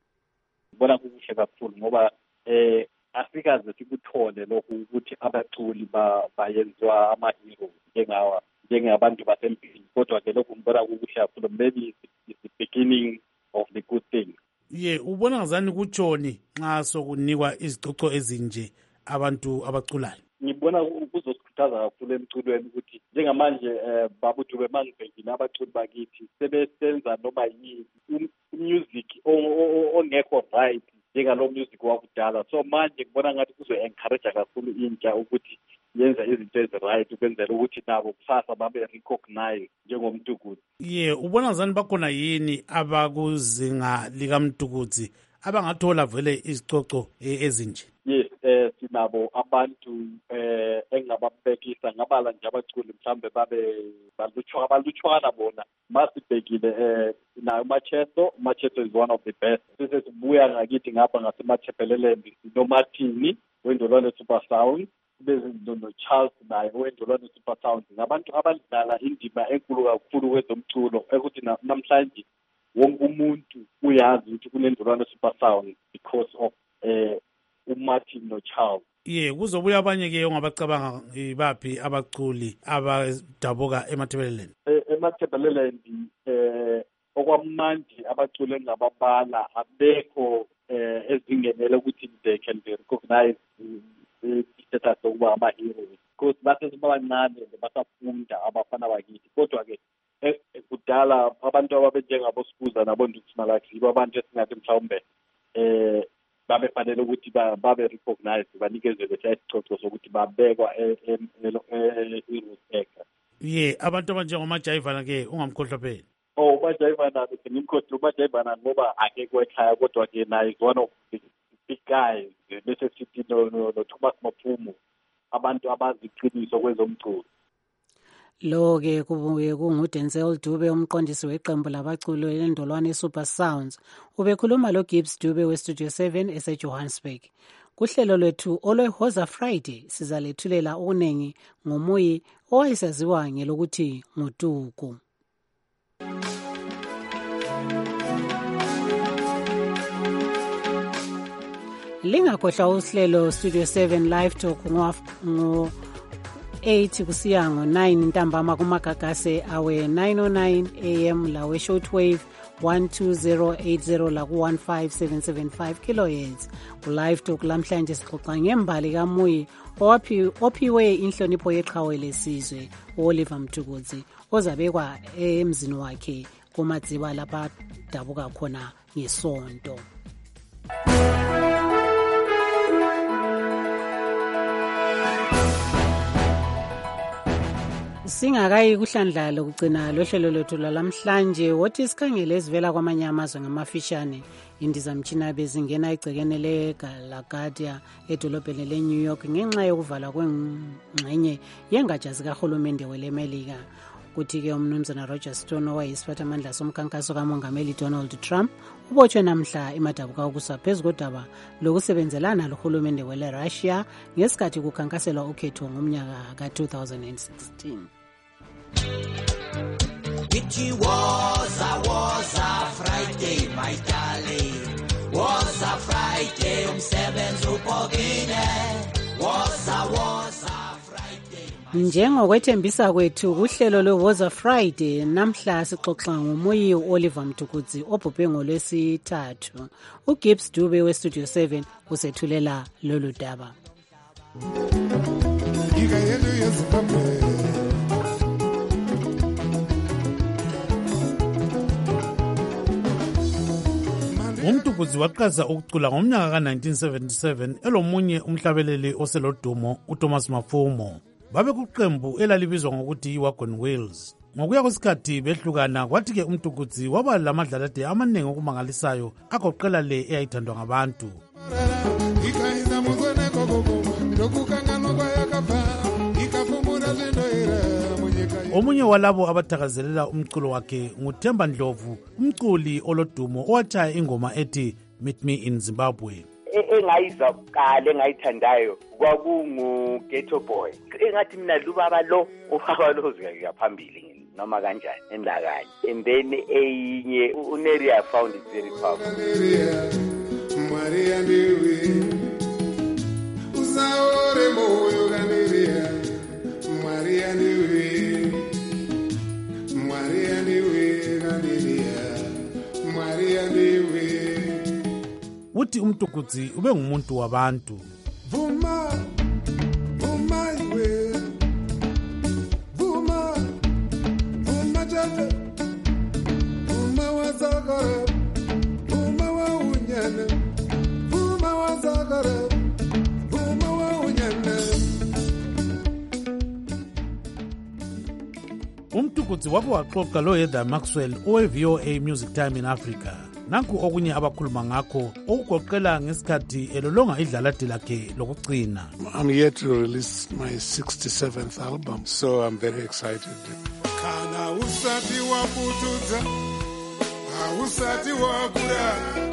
Bona kuhle kakhulu ngoba eh asikaze sikuthole lokhu ukuthi abaculi bayenziwa ama-hero njengawa njengabantu basempilini, kodwa ke lokhu ngibona kuhle kakhulu. Maybe it's the beginning of the good thing. Ye ubona ngazani kutshoni nxa sokunikwa izicoco ezinje abantu abaculayo? Ngibona kuzosikhuthaza kakhulu emculweni ukuthi njengamanje eh babuthu bemangibhekile abaculi bakithi sebesenza noma yini music ongekho right njengalo music wakudala. So manje ngibona ngathi kuzo-encourage kakhulu intsha ukuthi yenza izinto ezi-right ukwenzela ukuthi nabo kusasa babe recognize njengomtukudzi. Ye ubona ngazani bakhona yini abakuzinga likamtukudzi abangathola vele izicoco ezinje? Yes, eh sinabo abantu eh engababhekisa ngabala nje abaculi mhlambe babe balutshwa abalutshwana bona masibhekile eh na Macheso. Macheso is one of the best. Sise sibuya ngakithi ngapha ngaseMachepeleland no Martini wendolwane Super Sound bezindondo Charles naye wendolwane Super Sound. Ngabantu abadlala indima enkulu kakhulu kwezomculo ukuthi namhlanje wonke umuntu uyazi ukuthi kunendolwane Super Sound because of eh uMartin no Charles. Ye kuzobuya abanye ke ongabacabanga ibaphi abaculi abadabuka eMathebeleland? eMathebeleland eh okwamanje abaculi engababala abekho eh ezingenele ukuthi they can be recognized status okuba ama-heroes because basesebancane basafunda abafana bakithi, kodwa ke kudala abantu ababenjengabo Sibuza nabondukusimalakhe yibo abantu esingathi mhlawumbe eh babefanele ukuthi babe recognized banikezwe bese isicoco sokuthi babekwa e-respect. Ye abantu abanjengomajayivana ke ungamkhohlwa phela. Oh umajayivana ngimkhohlwa umajayivana ngoba akekho ekhaya, kodwa ke naye is one of the big guys bese sithi no no Thomas Mapfumo, abantu abaziqiniso kwezomculo. Lo ke kubuye kunguDenzel Dube umqondisi weqembu labaculi elendolwane Super Sounds. Ubekhuluma lo Gibbs Dube we Studio seven eseJohannesburg. Kuhlelo lwethu olweHoza Friday sizalethulela ukunengi ngomuyi owayesaziwa ngelokuthi nguTuku. Lingakhohlwa uhlelo Studio seven Live Talk ngo eight kusiya ngo nine ntambama kumagagase awe nine oh nine A M lawe shortwave one two zero eight zero la ku one five seven seven five kilohertz. Live Talk lamhlanje sixoxa ngembali kaMuyi owaphi ophiwe inhlonipho yeqhawe lesizwe Oliver Mtukudzi ozabekwa emzini wakhe kumadziba lapha dabuka khona ngesonto. Singakayi kuhlandla lokugcina lohlelo lwethu lwalamhlanje wothi sikhangele ezivela kwamanye amazwe ngamafishane indizamtshina bezingena egcekeni leGalagadia edolobheni leNew York ngenxa yokuvalwa kwengxenye yengatsha zikahulumende welemelika. Kuthi-ke umnumzana Roger Stone owayisiphathamandla somkhankaso kamongameli Donald Trump ubotshwe namhla emadabuka okuswa phezu kodaba lokusebenzelana lohulumende wele Russia ngesikhathi kukhankaselwa ukhetho ngomnyaka ka two thousand sixteen. It was a was a Friday, my darling. Was a Friday, umsebenzi upokile. Was a was a Friday. Njengokwethembisa kwethu kuhlelo lweWoza Friday, namhla sixoxa ngoMoyi Oliver Mtukudzi obhubhe ngolwesithathu. uGibbs Dube weStudio seven usethulela lolu daba. uMtukudzi waqhaza ukucula ngomnyaka ka nineteen seventy-seven elomunye umhlabeleli oselodumo uThomas Mafumo. Babekuqembu elalibizwa ngokuthi iWagon Wheels. Ngokuya kwesikhathi behlukana, kwathi ke uMtukudzi waba lamadlalade amaningi okumangalisayo agoqela le eyayithandwa ngabantu. Omunye walabo abathakazelela umculo wakhe nguThemba Ndlovu, umculi olodumo owatshaya ingoma ethi Meet Me in Zimbabwe. Engayizwa kale engayithandayo kwakungu Ghetto Boy. Engathi mina lubaba lo ubaba lo uzika phambili noma kanjani endakanye. And then eyinye uNeria found it very powerful. Maria ndiwe usaore moyo kaneria. Maria ndiwe Maria ndiwe kaneria. Maria ndiwe. Uthi uMtukudzi ube ngumuntu wabantu. Vuma vuma iwe vuma vuma jale vuma wazagara vuma wa unyana vuma wazagara vuma wa unyana. uMtukudzi wabo waxoxa lo Heather Maxwell owe-V O A Music Time in Africa. Nanku okunye abakhuluma ngakho okugoqela ngesikhathi elolonga idlalade lakhe lokugcina. I'm here to release my sixty-seventh album, so I'm very excited. Kana usati waputudza ausati wakura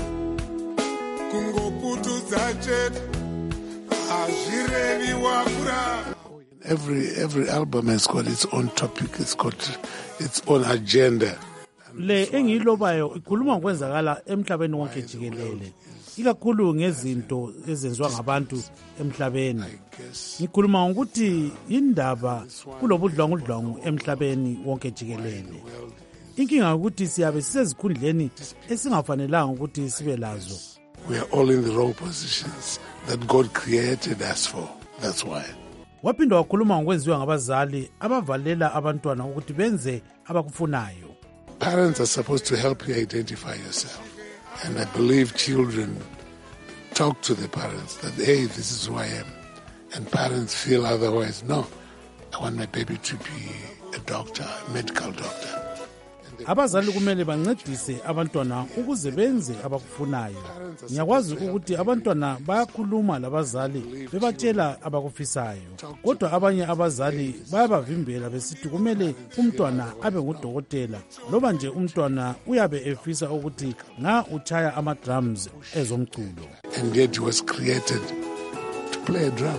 kungoputudza chete azvirevi wakura. Every every album has got its own topic, it's got its own agenda. Le engiyilobayo ikhuluma ngokwenzakala emhlabeni wonke jikelele, ikakhulu ngezinto ezenziwa ngabantu emhlabeni. Ngikhuluma ngokuthi indaba kulobudlwangudlwangu emhlabeni wonke jikelele. Inkinga ukuthi siyabe sisezikhundleni esingafanelanga ukuthi sibe lazo. We are all in the wrong positions that God created us for. That's why. Waphinda wakhuluma ngokwenziwa ngabazali abavalela abantwana ukuthi benze abakufunayo. Parents are supposed to help you identify yourself. And I believe children talk to the parents that, hey, this is who I am. And parents feel otherwise. No, I want my baby to be a doctor, a medical doctor. Abazali kumele bancedise abantwana ukuze benze abakufunayo. Ngiyakwazi ukuthi abantwana bayakhuluma labazali bebatshela abakufisayo. Kodwa abanye abazali bayabavimbela besithi kumele umntwana abe ngudokotela loba nje umntwana uyabe efisa ukuthi nga uchaya ama drums ezomculo. And yet he was created to play a drum.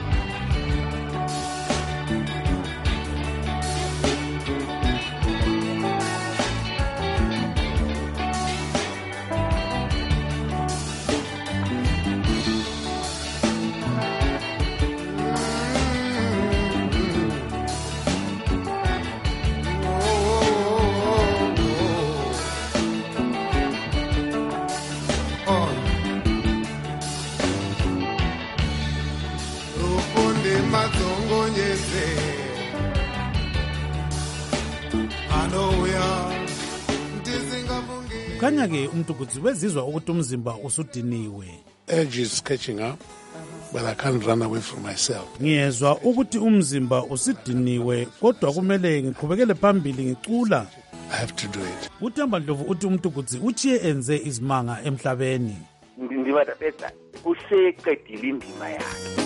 Kanya ke uMtukudzi wezizwa ukuthi umzimba usudiniwe. Edge is catching up, but I can't run away from myself. Ngiyezwa ukuthi umzimba usidiniwe kodwa kumele ngiqhubekele phambili ngicula. I have to do it. uThemba Ndlovu uthi uMtukudzi uchiye enze izimanga emhlabeni. Ndibata phetha useqedile indima yakhe.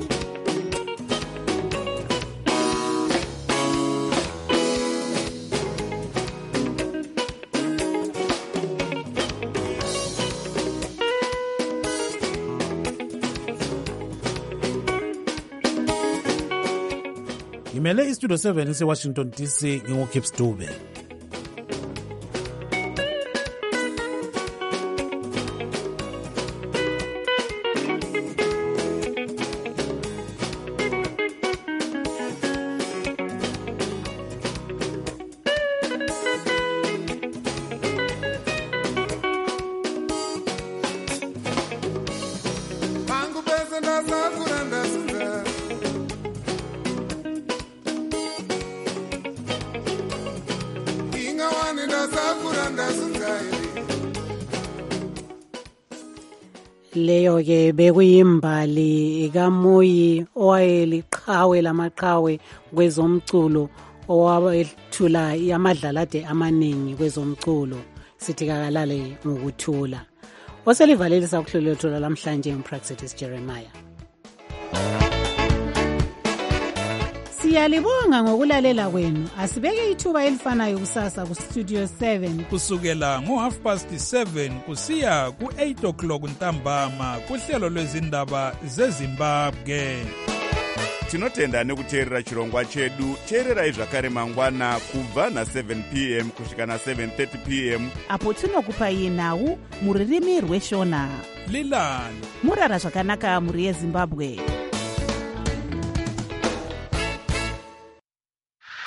Ngimele iStudio seven eseWashington D C nginguGibbs Dube. ndingawani ndasakura ndasingairi. Leyo ke bekuyimbali kaMoyi owayeliqhawe lamaqhawe kwezomculo owethula amadlalade amaningi kwezomculo. Sithi kakalale ngokuthula. Oselivaleli sakuhlelo thola lamhlanje uPraxis Jeremiah. Siyalibonga ngokulalela kwenu. Asibeke ithuba elifanayo kusasa ku Studio seven kusukela ngo half past seven kusiya ku eight o'clock ntambama kuhlelo lwezindaba zeZimbabwe. Tinotenda nekuteerera chirongwa chedu. Teererai zvakare mangwana kubva na seven p m kusvika na seven thirty p m apo tinokupai nhau muririmi rweshona. Lilani murara zvakanaka muri yeZimbabwe.